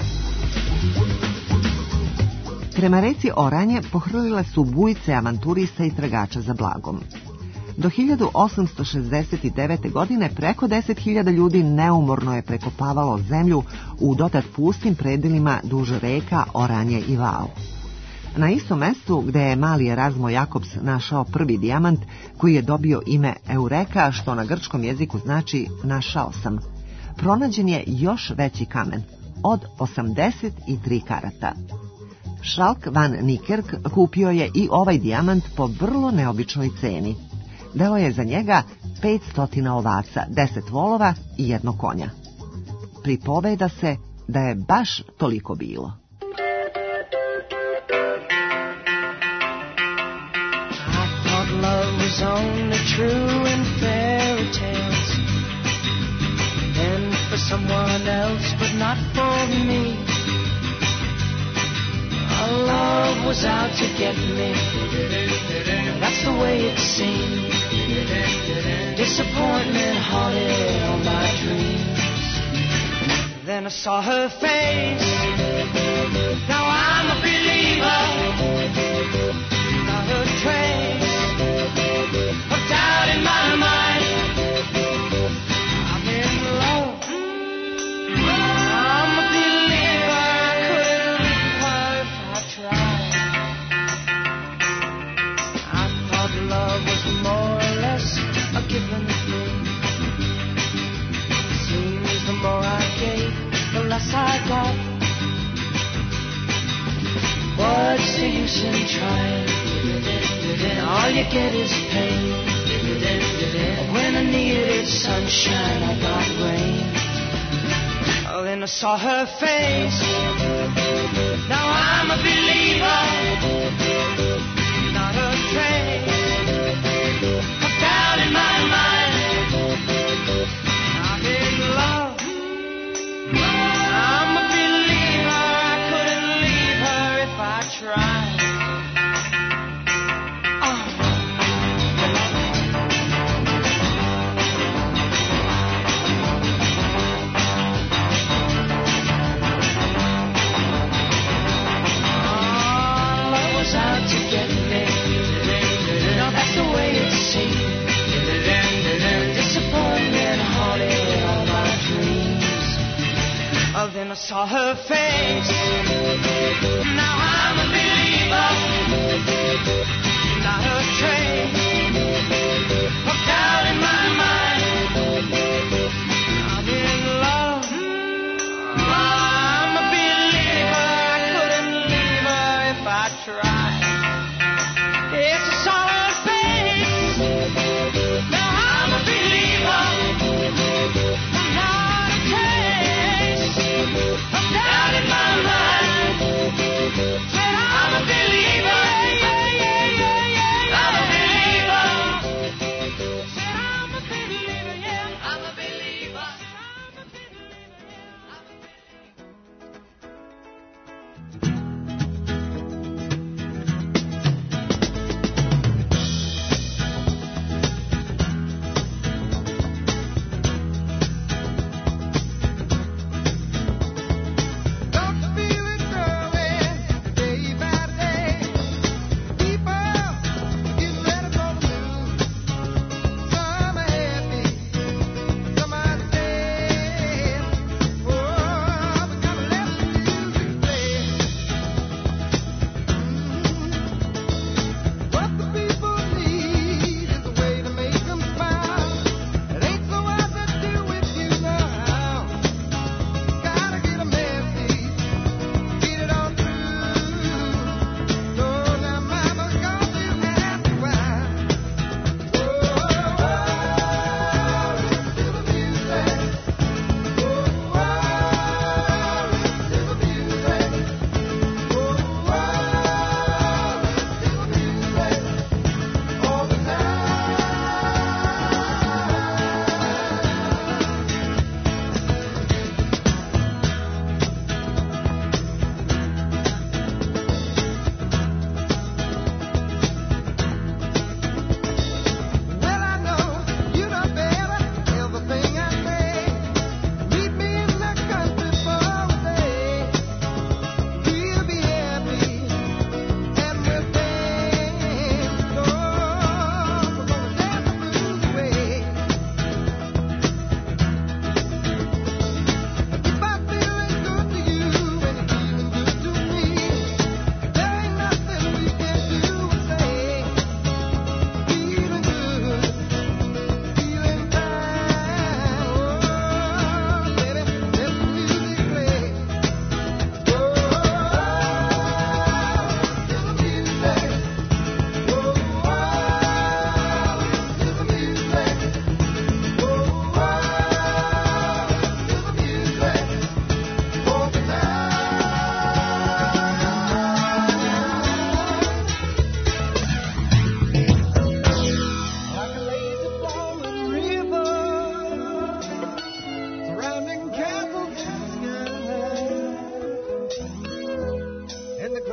Prema reci Oranje pohrlile su bujice avanturista i tragača za blagom. Do hiljadu osamsto šezdeset devete. godine preko deset hiljada ljudi neumorno je prekopavalo zemlju u dotad pustim predelima duž reka Oranje i Vau. Na istom mestu gde je mali Erasmo Jakobs našao prvi dijamant, koji je dobio ime Eureka, što na grčkom jeziku znači našao sam, pronađen je još veći kamen, od osamdeset tri karata. Schalk van Niekerk kupio je i ovaj dijamant po vrlo neobičnoj ceni. Dao je za njega petsto ovaca, deset volova i jedno konja. Pripoveda se da je baš toliko bilo. Love was only true in fairy tales, and for someone else, but not for me. Our love was out to get me, that's the way it seemed. Disappointment haunted all my dreams. Then I saw her face, now I'm a believer. Not a trace of doubt in my mind. I'm in love. I'm a believer. I couldn't leave her if I tried. I thought love was more or less a given thing. Seems the more I gave, the less I got. What's the use in trying? All you get is pain. When I needed sunshine, I got rain. Oh, then I saw her face. Now I'm a believer. Not a trace of doubt in my mind. I'm in love. I'm a believer. I couldn't leave her if I tried. Then I saw her face. Now I'm a believer. Not a trace of doubt in my mind. I'm in love. I'm a believer. I couldn't leave her if I tried. Yes, I saw her face. Now I'm a believer. Not a trace of doubt in my mind.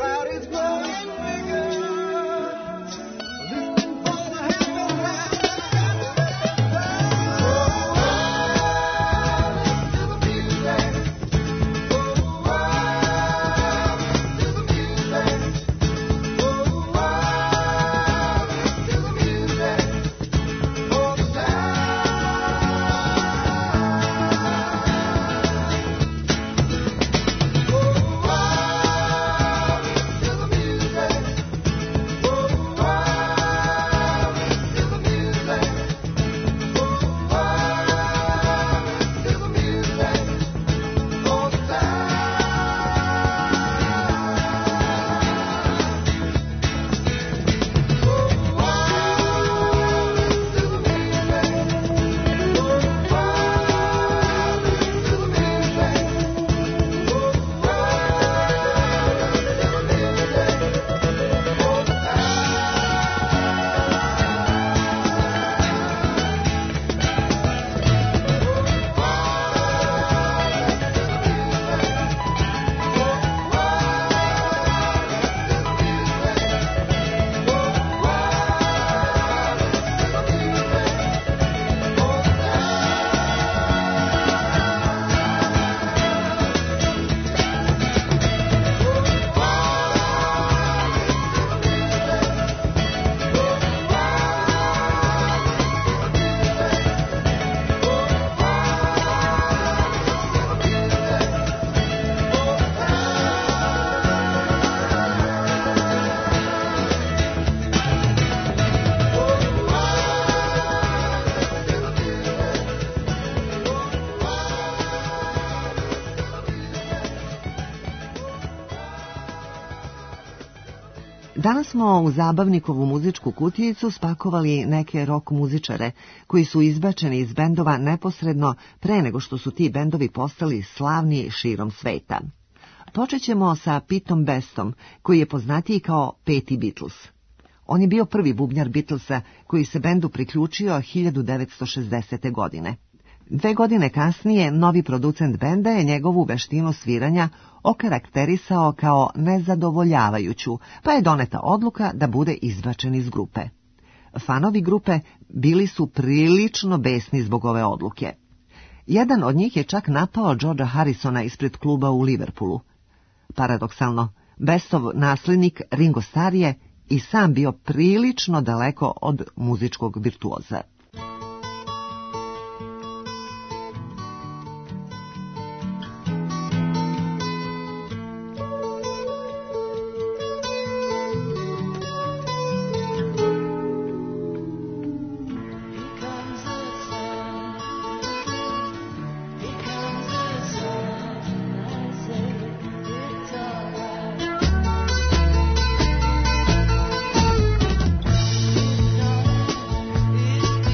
crowd is growing bigger. Listen for the happy sound. Danas smo u zabavnikovu muzičku kutijicu spakovali neke rock muzičare koji su izbačeni iz bendova neposredno pre nego što su ti bendovi postali slavni širom sveta. Počet ćemo sa Pitom Bestom, koji je poznatiji kao Peti Beatles. On je bio prvi bubnjar Beatlesa koji se bendu priključio hiljadu devetsto šezdesete. godine. Dve godine kasnije novi producent benda je njegovu veštinu sviranja okarakterisao kao nezadovoljavajuću, pa je doneta odluka da bude izbačen iz grupe. Fanovi grupe bili su prilično besni zbog ove odluke. Jedan od njih je čak napao Georgea Harrisona ispred kluba u Liverpoolu. Paradoksalno, Bestov naslednik Ringo Starr je i sam bio prilično daleko od muzičkog virtuoza. It's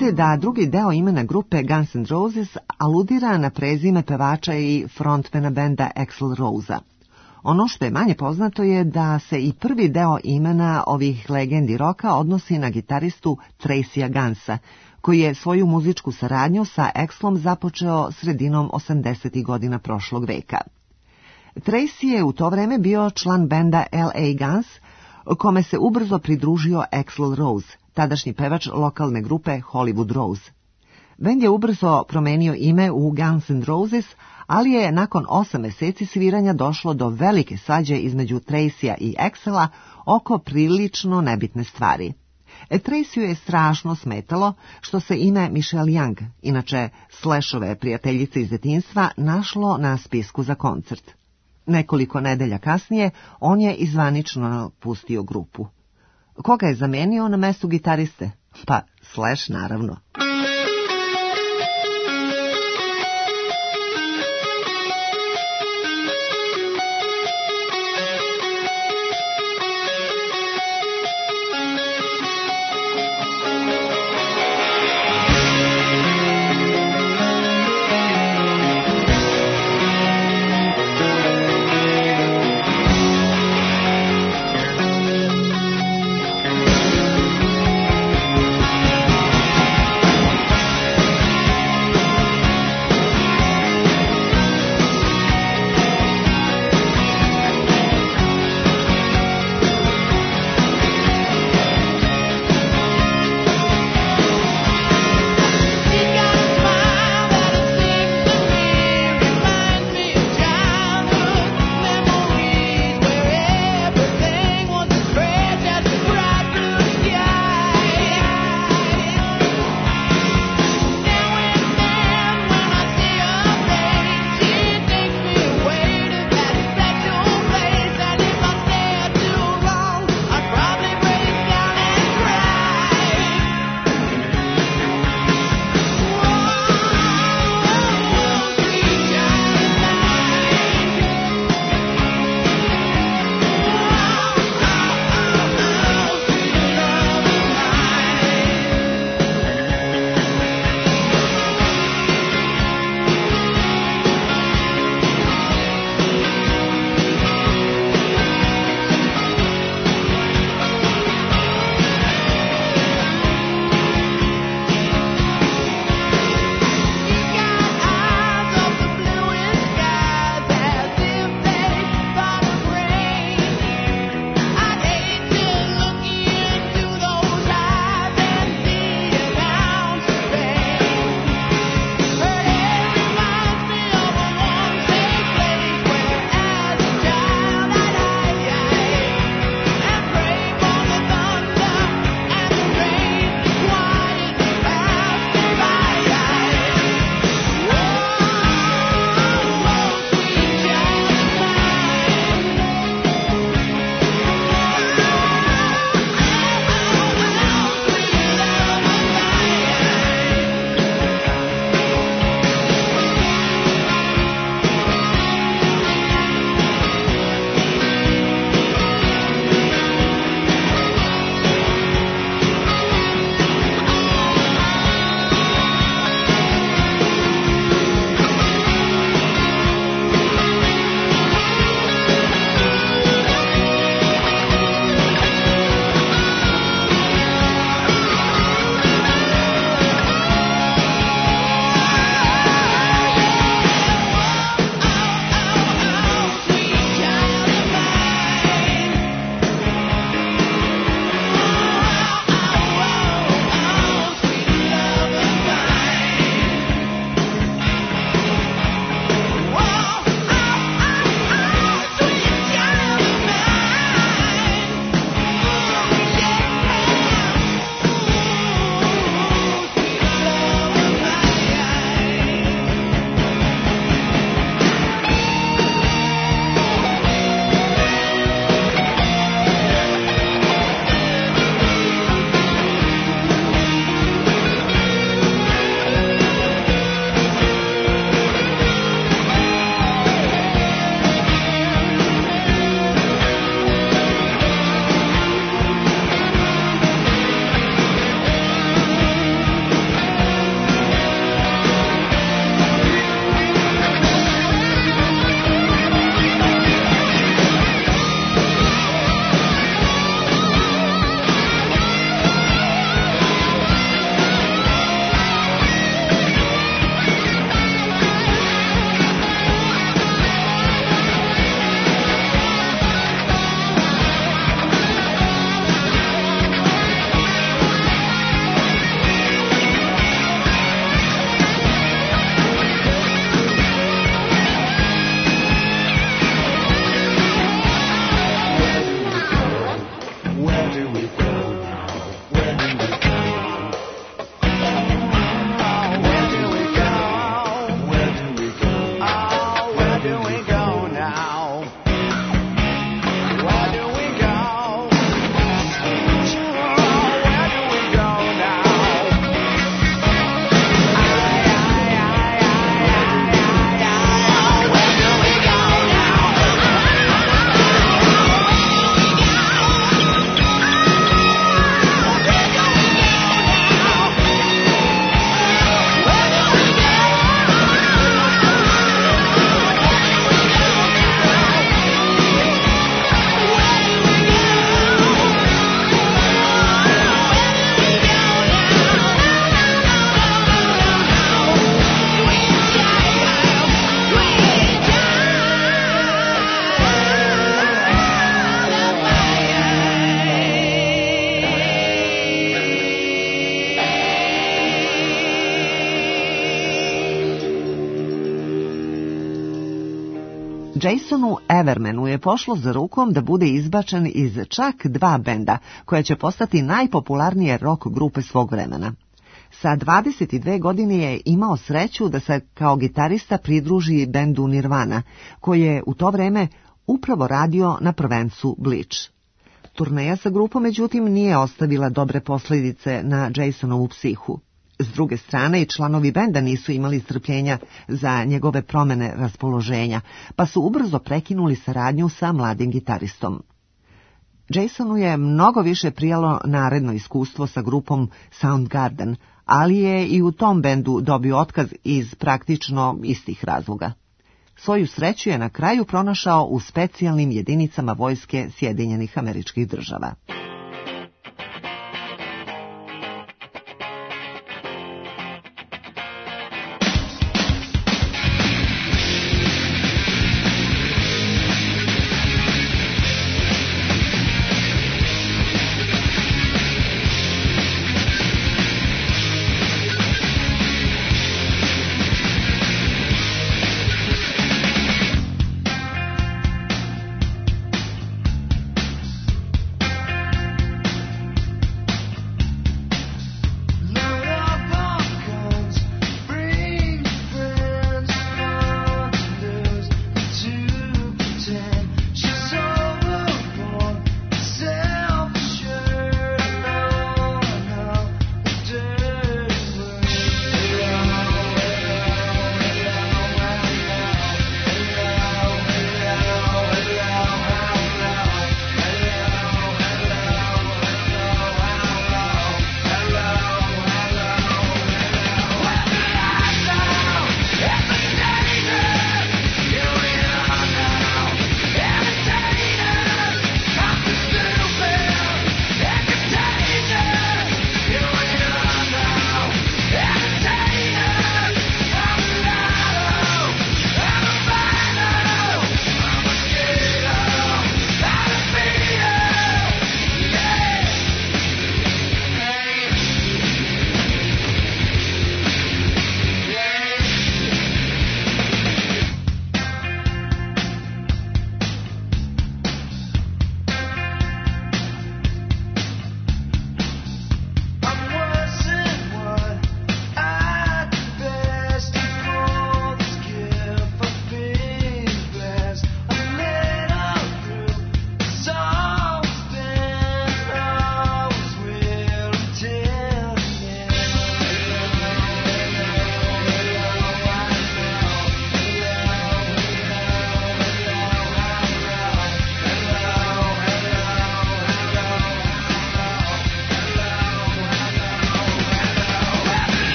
se da drugi deo imena grupe Guns N' Roses aludira na prezime pevača i frontmana benda Axl Rose-a. Ono što je manje poznato je da se i prvi deo imena ovih legendi roka odnosi na gitaristu Tracya Gunsa, koji je svoju muzičku saradnju sa Axlom započeo sredinom osamdesetih godina prošlog veka. Tracy je u to vreme bio član benda L A Guns, kome se ubrzo pridružio Axl Rose, tadašnji pevač lokalne grupe Hollywood Rose. Bend je ubrzo promenio ime u Guns N' Roses, ali je nakon osam meseci sviranja došlo do velike svađe između Tracya i Axla oko prilično nebitne stvari. Tracyu je strašno smetalo što se ime Michelle Young, inače Slashove prijateljice iz detinjstva, našlo na spisku za koncert. Nekoliko nedelja kasnije on je izvanično napustio grupu. Koga je zamenio na mestu gitariste? Pa Slash, naravno. Jasonu Evermanu je pošlo za rukom da bude izbačen iz čak dva benda, koja će postati najpopularnije rock grupe svog vremena. Sa dvadeset dve godine je imao sreću da se kao gitarista pridruži bendu Nirvana, koji je u to vreme upravo radio na prvencu Bleach. Turneja sa grupom, međutim, nije ostavila dobre posljedice na Jasonovu psihu. S druge strane, i članovi benda nisu imali strpljenja za njegove promene raspoloženja, pa su ubrzo prekinuli saradnju sa mladim gitaristom. Jasonu je mnogo više prijalo naredno iskustvo sa grupom Soundgarden, ali je i u tom bendu dobio otkaz iz praktično istih razloga. Svoju sreću je na kraju pronašao u specijalnim jedinicama vojske Sjedinjenih Američkih Država.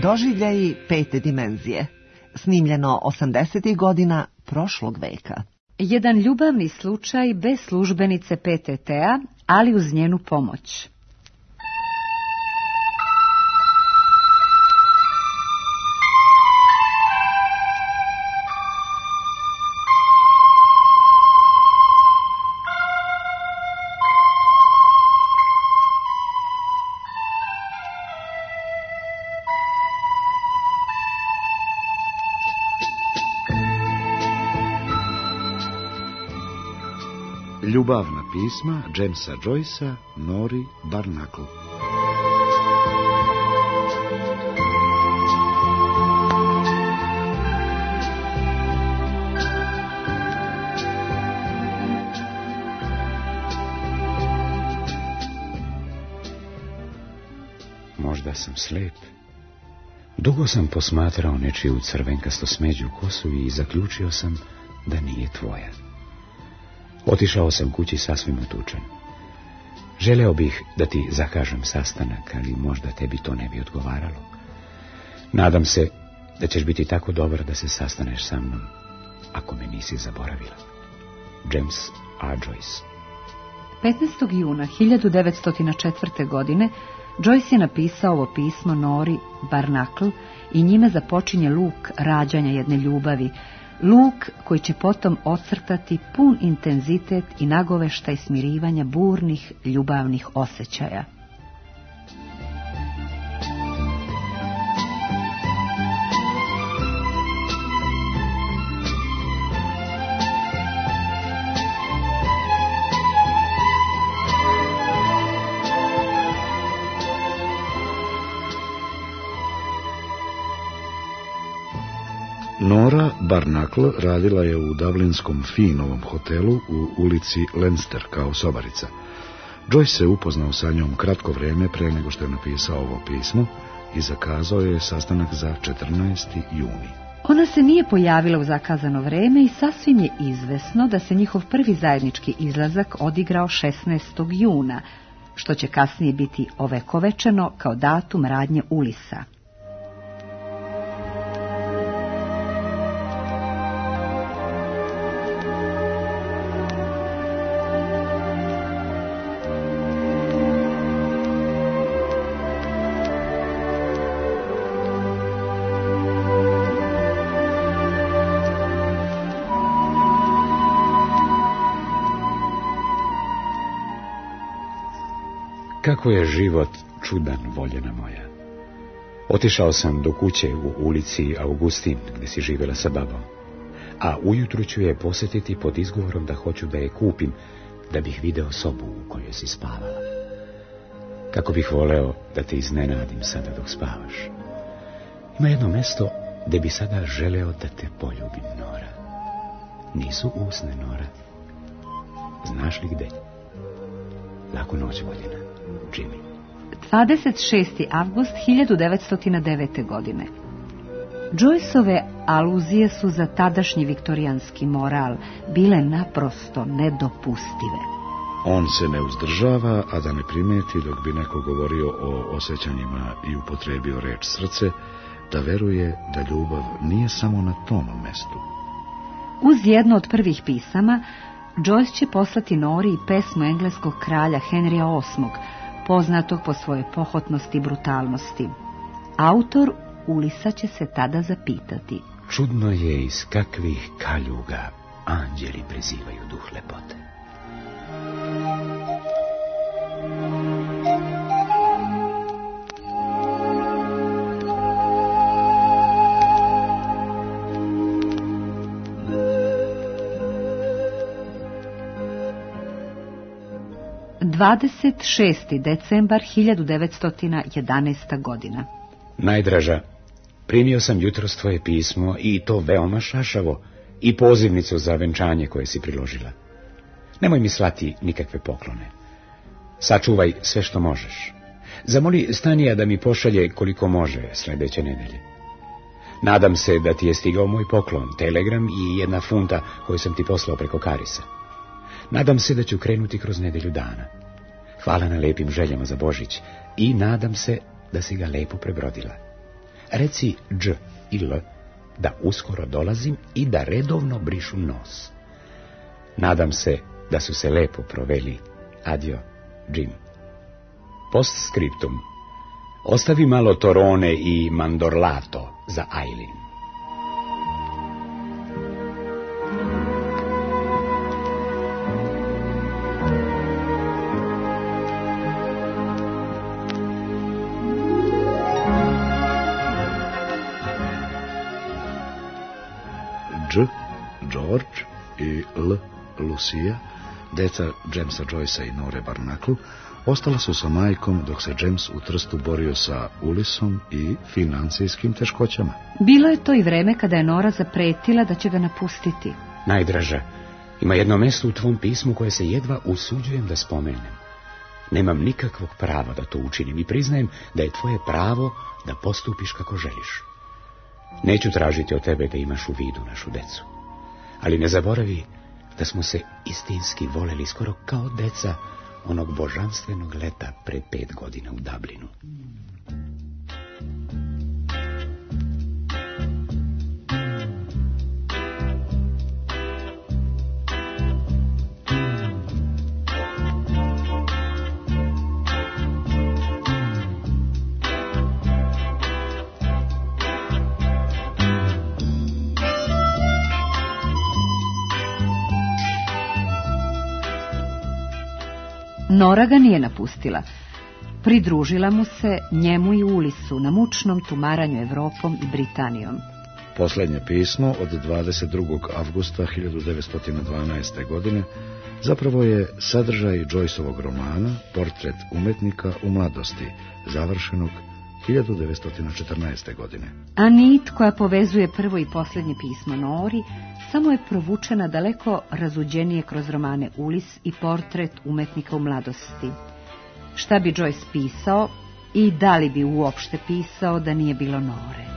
Doživljaji pete dimenzije. Snimljeno osamdesetih godina prošlog veka. Jedan ljubavni slučaj bez službenice P T T-a, ali uz njenu pomoć. Ljubavna pisma Jamesa Joycea Nori Barnacle. Možda sam slep. Dugo sam posmatrao nečiju crvenkasto smeđu kosu i zaključio sam da nije tvoja. Otišao sam kući sasvim otučen. Želeo bih da ti zakažem sastanak, ali možda tebi to ne bi odgovaralo. Nadam se da ćeš biti tako dobar da se sastaneš sa mnom, ako me nisi zaboravila. James A. Joyce. petnaestog juna hiljadu devetsto četvrte. godine Joyce je napisao ovo pismo Nori Barnacle i njime započinje luk rađanja jedne ljubavi, luk koji će potom ocrtati pun intenzitet i nagoveštaj smirivanja burnih ljubavnih osjećaja. Nora Barnacle radila je u dublinskom Finovom hotelu u ulici Leinster kao sobarica. Joyce se upoznao sa njom kratko vrijeme pre nego što je napisao ovo pismo i zakazao je sastanak za četrnaesti juni. Ona se nije pojavila u zakazano vrijeme i sasvim je izvesno da se njihov prvi zajednički izlazak odigrao šesnaestog juna, što će kasnije biti ovekovečeno kao datum radnje Ulisa. Kako je život čudan, voljena moja. Otišao sam do kuće u ulici Augustin, gdje si živjela sa babom. A ujutru ću je posjetiti pod izgovorom da hoću da je kupim, da bih video sobu u kojoj si spavala. Kako bih voleo da te iznenadim sada dok spavaš. Ima jedno mesto gdje bi sada želeo da te poljubim, Nora. Nisu usne, Nora. Znaš li gdje? Laku noć, voljena. Jimmy. dvadeset šesti avgust hiljadu devetsto devete. godine. Joyceove aluzije su za tadašnji viktorijanski moral bile naprosto nedopustive. On se ne uzdržava, a da ne primeti dok bi neko govorio o osjećanjima i upotrebio reč srce, da veruje da ljubav nije samo na tom mestu. Uz jedno od prvih pisama, Joyce će poslati Nori pesmu engleskog kralja Henrija osmog, poznatog po svojoj pohotnosti i brutalnosti. Autor Ulisa će se tada zapitati: čudno je iz kakvih kaljuga anđeli prizivaju duh lepote. dvadeset šesti decembar hiljadu devetsto jedanaesta. godina. Najdraža, primio sam jutros tvoje pismo i to veoma šašavo i pozivnicu za venčanje koje si priložila. Nemoj mi slati nikakve poklone. Sačuvaj sve što možeš. Zamoli Stanija da mi pošalje koliko može sljedeće nedelje. Nadam se da ti je stigao moj poklon, telegram i jedna funta koju sam ti poslao preko Karisa. Nadam se da ću krenuti kroz nedelju dana. Hvala na lepim željama za Božić i nadam se da si ga lepo prebrodila. Reci Dž i L da uskoro dolazim i da redovno brišu nos. Nadam se da su se lepo proveli. Adio, Jim. Postscriptum. Ostavi malo Torone i Mandorlato za Aileen. Dž, George i L, Lucia, deca Jamesa Joycea i Nore Barnacle, ostala su sa majkom dok se James u Trstu borio sa Ulisom i financijskim teškoćama. Bilo je to i vreme kada je Nora zapretila da će ga napustiti. Najdraža, ima jedno mesto u tvom pismu koje se jedva usuđujem da spomenem. Nemam nikakvog prava da to učinim i priznajem da je tvoje pravo da postupiš kako želiš. Neću tražiti od tebe da imaš u vidu našu decu. Ali ne zaboravi da smo se istinski voleli skoro kao deca onog božanstvenog leta pre pet godina u Dublinu. Nora ga nije napustila. Pridružila mu se njemu i Ulisu na mučnom tumaranju Evropom i Britanijom. Posljednje pismo od dvadeset drugog avgusta hiljadu devetsto dvanaeste. godine zapravo je sadržaj Joyceovog romana Portret umetnika u mladosti, završenog hiljadu devetsto četrnaeste. godine. A nit koja povezuje prvo i posljednje pismo Nori samo je provučena daleko razuđenije kroz romane Ulis i Portret umetnika u mladosti. Šta bi Joyce pisao i da li bi uopšte pisao da nije bilo Nore?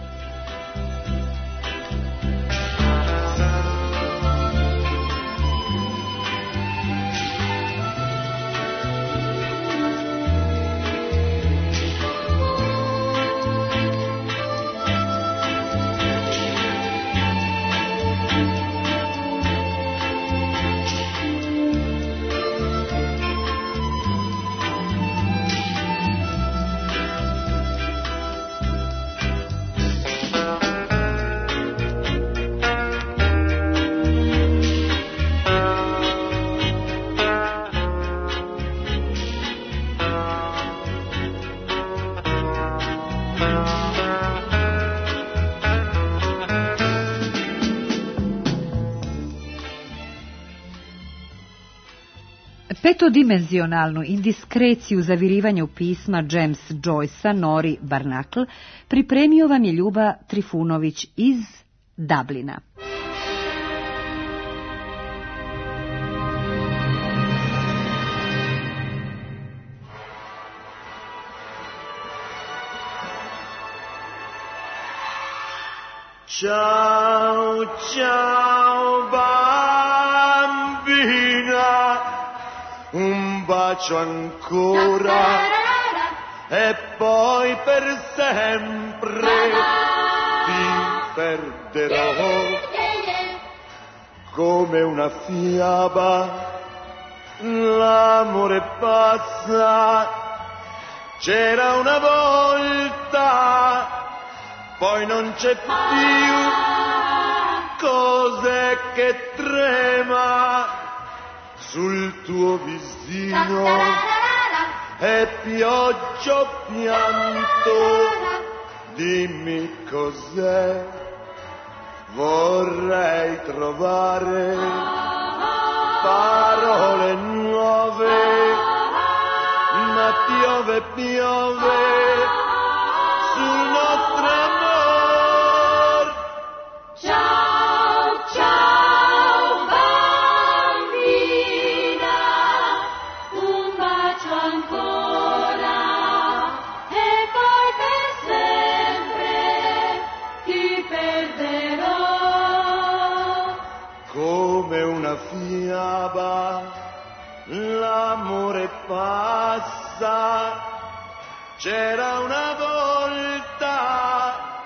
Petodimenzionalnu indiskreciju zavirivanja u pisma James Joycea Nori Barnacle pripremio vam je Ljuba Trifunović iz Dublina. Ciao, ciao bambina, un bacio ancora e poi per sempre ti perderò come una fiaba, l'amore passa, c'era una volta, poi non c'è più, cos'è che trema sul tuo visino, e pioggia o pianto, dimmi cos'è, vorrei trovare parole nuove, ma piove, piove sul nostro amor. Ciao, ciao bambina, un bacio ancora e poi per sempre ti perderò. Come una fiaba l'amore passa, c'era una volta,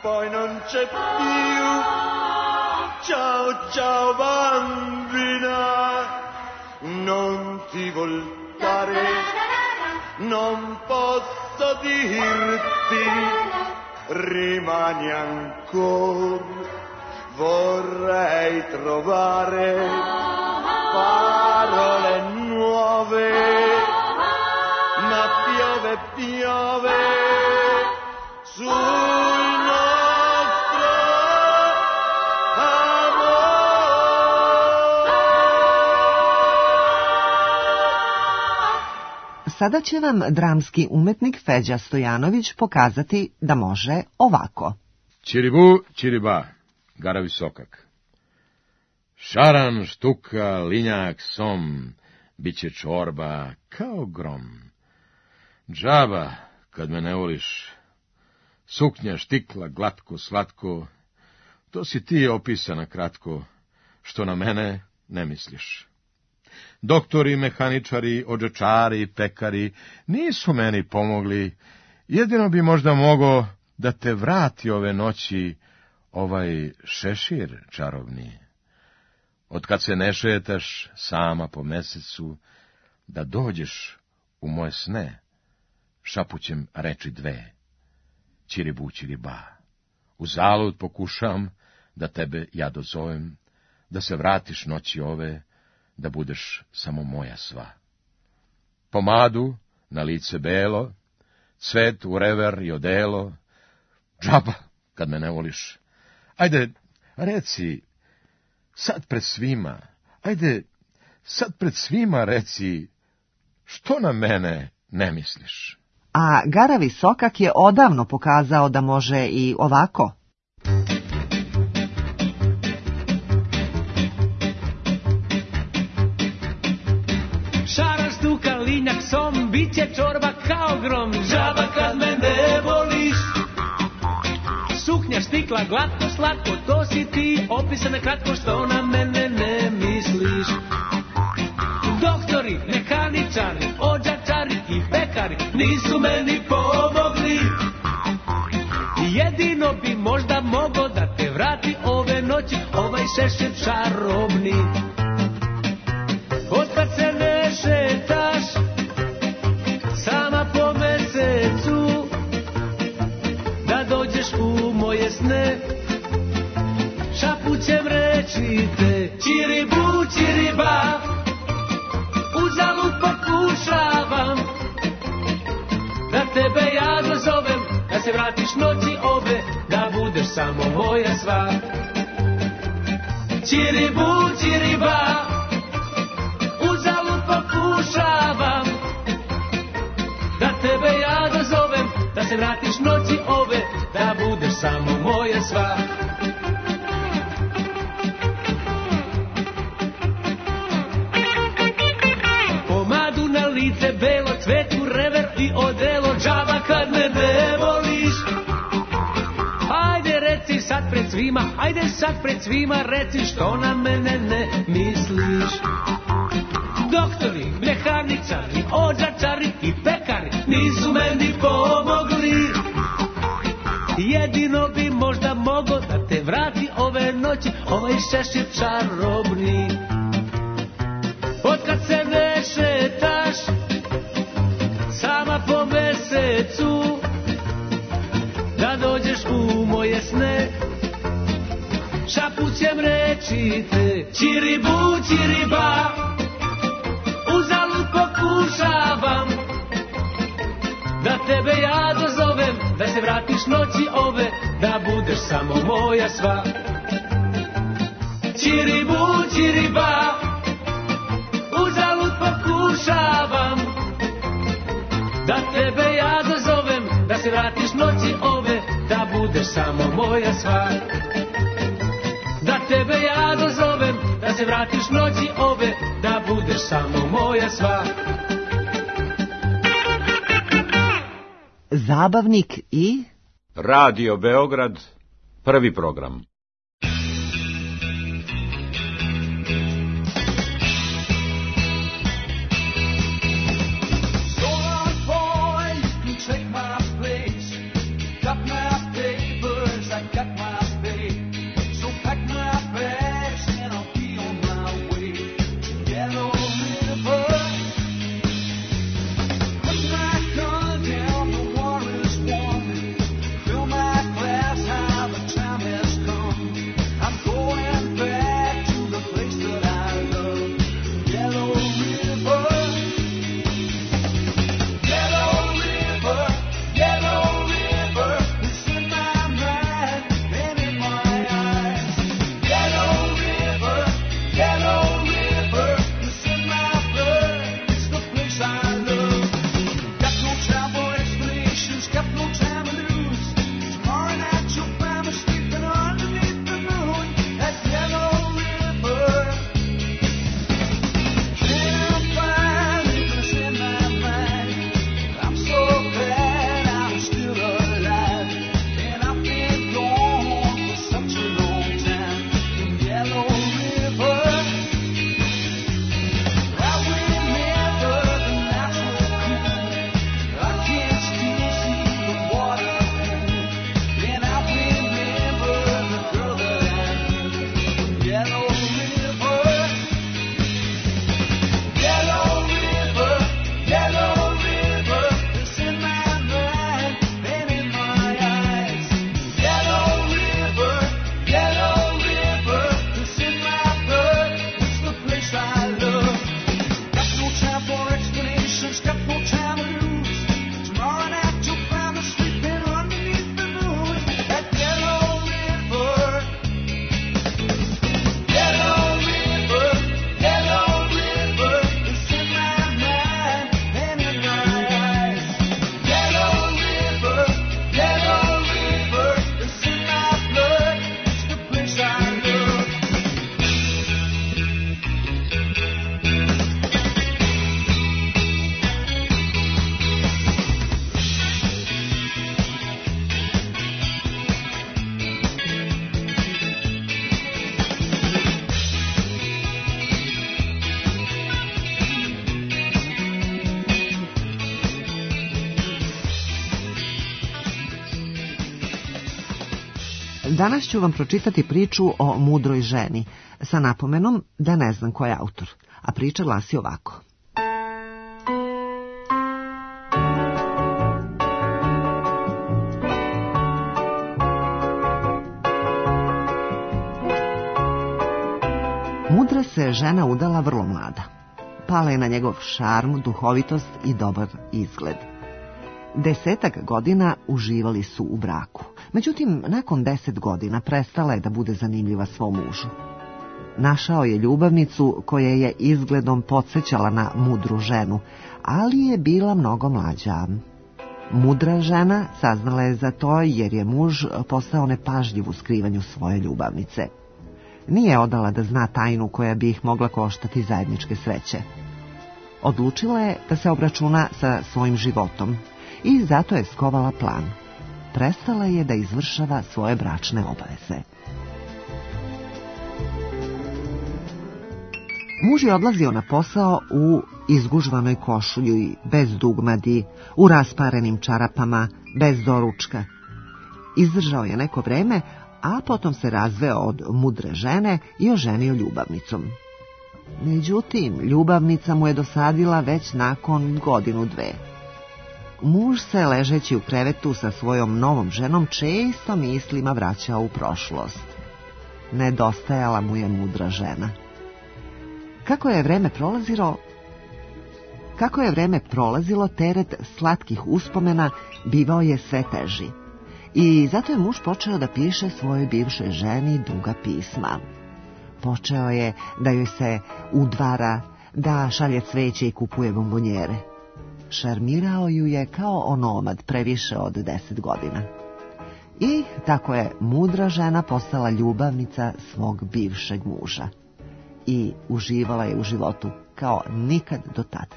poi non c'è più. Ciao, ciao bambina, non ti voltare, non posso dirti, rimani ancora, vorrei trovare parole nuove, ma piove, piove sul nostro Sada će vam dramski umetnik Feđa Stojanović pokazati da može ovako. Čiribu, čiriba, Garavi Sokak. Šaran, štuka, linjak, som, bit će čorba kao grom. Džaba, kad me ne voliš, suknja, štikla, glatko, slatko, to si ti opisana kratko, što na mene ne misliš. Doktori, mehaničari, odžačari, pekari nisu meni pomogli, jedino bi možda mogo da te vrati ove noći ovaj šešir čarobni. Od kad se ne šetaš sama po mesecu, da dođeš u moje sne, šapućem reči dve, čiribu, čiriba. Uzalud pokušam da tebe ja dozovem, da se vratiš noći ove, da budeš samo moja sva. Pomadu na lice belo, cvet u rever i odelo, džaba kad me ne voliš. Ajde, reci, sad pred svima, ajde, sad pred svima reci, što na mene ne misliš? A Garavi Sokak je odavno pokazao da može i ovako. Šaran, štuka, linjak, som, bit će čorba kao grom. Žaba kad me ne voliš, suknja, štikla, glatko, slatko, to si ti, opisane kratko, što na mene ne misliš. Doktori, mehaničari, odžačari i pekari nisu meni pomogli, jedino bi možda mogo da te vrati ove noći ovaj šešir čarobni. Otkad se ne šetaš sama po mesecu, da dođeš u moje sne, šapućem reći te, čiribu, čiriba, uzalud pokušavam da tebe ja dozovem, da se vratiš noći ove, da budeš samo moja sva. Čiribu, čiriba, uzalud pokušavam da tebe ja dozovem, da se vratiš noći ove, da budeš samo moja sva. Pomadu na lice belo, cvetu, rever i odelo, džaba kad me ne voliš. Ajde reci sad pred svima, ajde sad pred svima reci, što na mene ne misliš. Doktori, mehaničari, odžačari i pekari nisu meni pomogli, jedino bi možda mogo da te vrati ove noći ovaj šešir čarobni. Otkad se ne šetaš sama po mesecu, da dođeš u moje sne, šapućem reći te, čiribu, čiriba, uzalud pokušavam da tebe ja dozovem, da se vratiš noći ove, da budeš samo moja sva. Čiribu, čiriba, uzalud pokušavam da tebe ja dozovem, da se vratiš noći ove, da budeš samo moja sva. Da tebe ja dozovem, da se vratiš noći ove, da budeš samo moja sva. Zabavnik i Radio Beograd, prvi program. Take my place, got my papers, I Danas ću vam pročitati priču o mudroj ženi, sa napomenom da ne znam ko je autor, a priča glasi ovako. Mudra se žena udala vrlo mlada. Pala je na njegov šarm, duhovitost i dobar izgled. Desetak godina uživali su u braku. Međutim, nakon deset godina prestala je da bude zanimljiva svom mužu. Našao je ljubavnicu koja je izgledom podsjećala na mudru ženu, ali je bila mnogo mlađa. Mudra žena saznala je za to jer je muž postao nepažljiv u skrivanju svoje ljubavnice. Nije odala da zna tajnu koja bi ih mogla koštati zajedničke sreće. Odlučila je da se obračuna sa svojim životom i zato je skovala plan. Prestala je da izvršava svoje bračne obaveze. Muž je odlazio na posao u izgužvanoj košulji, bez dugmadi, u rasparenim čarapama, bez doručka. Izdržao je neko vreme, a potom se razveo od mudre žene i oženio ljubavnicom. Međutim, ljubavnica mu je dosadila već nakon godinu dve. Muž se, ležeći u krevetu sa svojom novom ženom, često mislima vraćao u prošlost. Nedostajala mu je mudra žena. Kako je vreme prolazilo, kako je vreme prolazilo, teret slatkih uspomena bivao je sve teži. I zato je muž počeo da piše svojoj bivšoj ženi duga pisma. Počeo je da joj se udvara, da šalje cveće i kupuje bombonjere. Šarmirao ju je kao onomad previše od deset godina. I tako je mudra žena postala ljubavnica svog bivšeg muža. I uživala je u životu kao nikad do tada.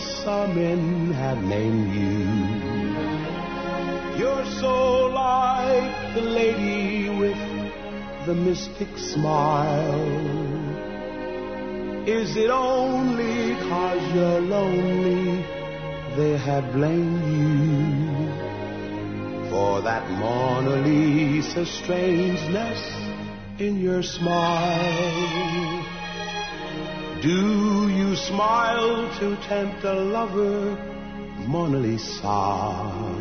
some men have named you. You're so like the lady with the mystic smile. Is it only 'cause you're lonely they have blamed you for that Mona Lisa strangeness in your smile? Do you smile to tempt a lover, Mona Lisa?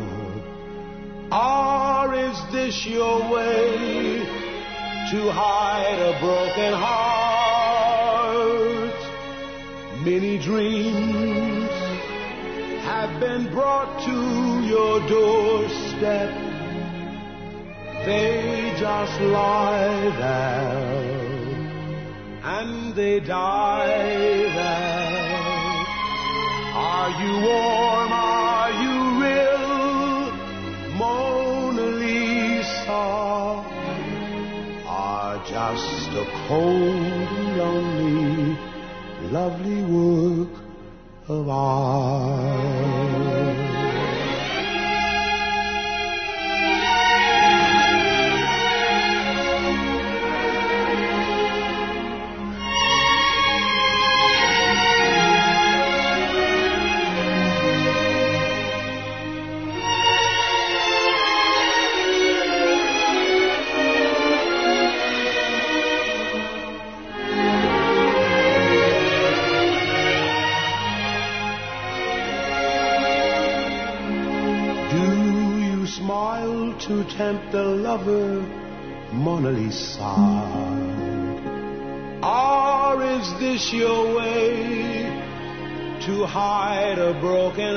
Or is this your way to hide a broken heart? Many dreams have been brought to your doorstep. They just lie there and they die there. Are you warm? Are you real, Mona Lisa? Are just a cold and lonely, lovely work of art? To tempt a lover, Mona Lisa? Or is this your way to hide a broken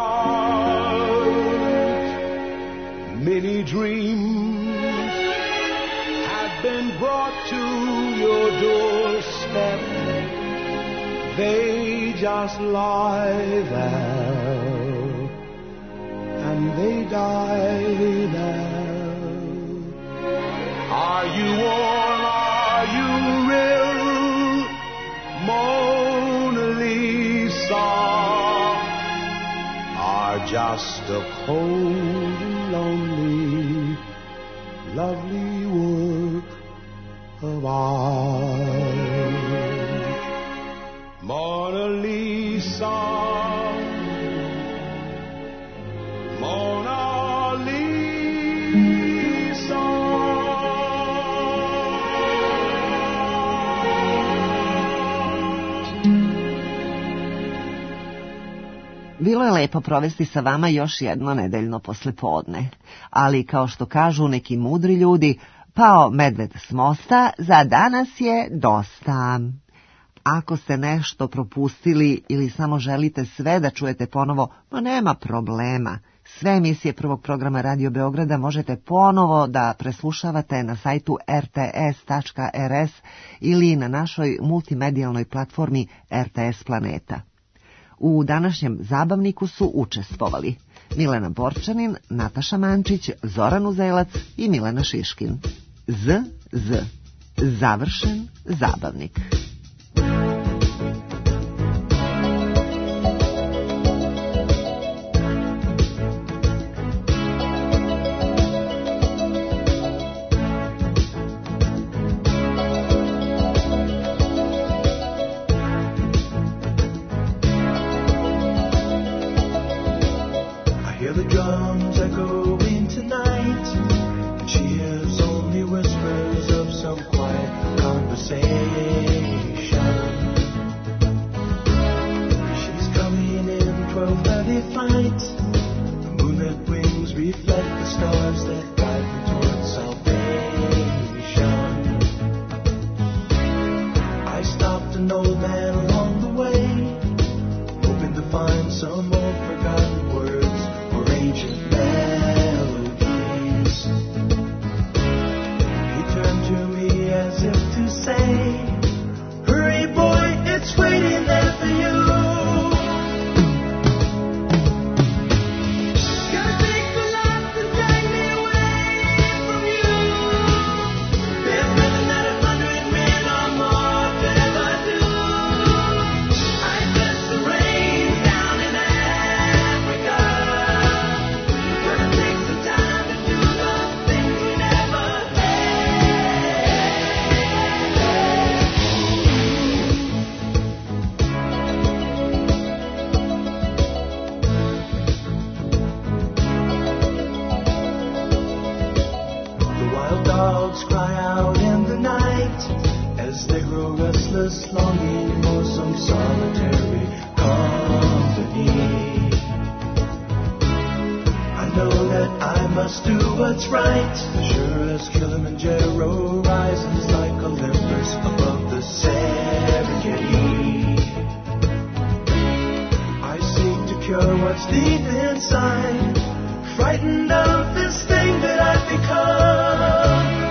heart? Many dreams have been brought to your doorstep. They just lie there and they die there. Are you warm? Are you real, Mona Lisa? Are just a cold and lonely, lovely work of art? Mona Lisa, Mona Lisa. Bilo je lepo provesti sa vama još jedno nedeljno poslepodne, ali kao što kažu neki mudri ljudi, pao medved s mosta, za danas je dosta. Ako ste nešto propustili ili samo želite sve da čujete ponovo, no nema problema. Sve emisije prvog programa Radio Beograda možete ponovo da preslušavate na sajtu r t s tačka r s ili na našoj multimedijalnoj platformi R T S Planeta. U današnjem zabavniku su učestvovali Milena Borčanin, Nataša Mančić, Zoran Uzelac i Milena Šiškin. Z, Z. Završen zabavnik. Down must do what's right. Sure as Kilimanjaro rises like Olympus above the Serengeti. I seek to cure what's deep inside, frightened of this thing that I've become.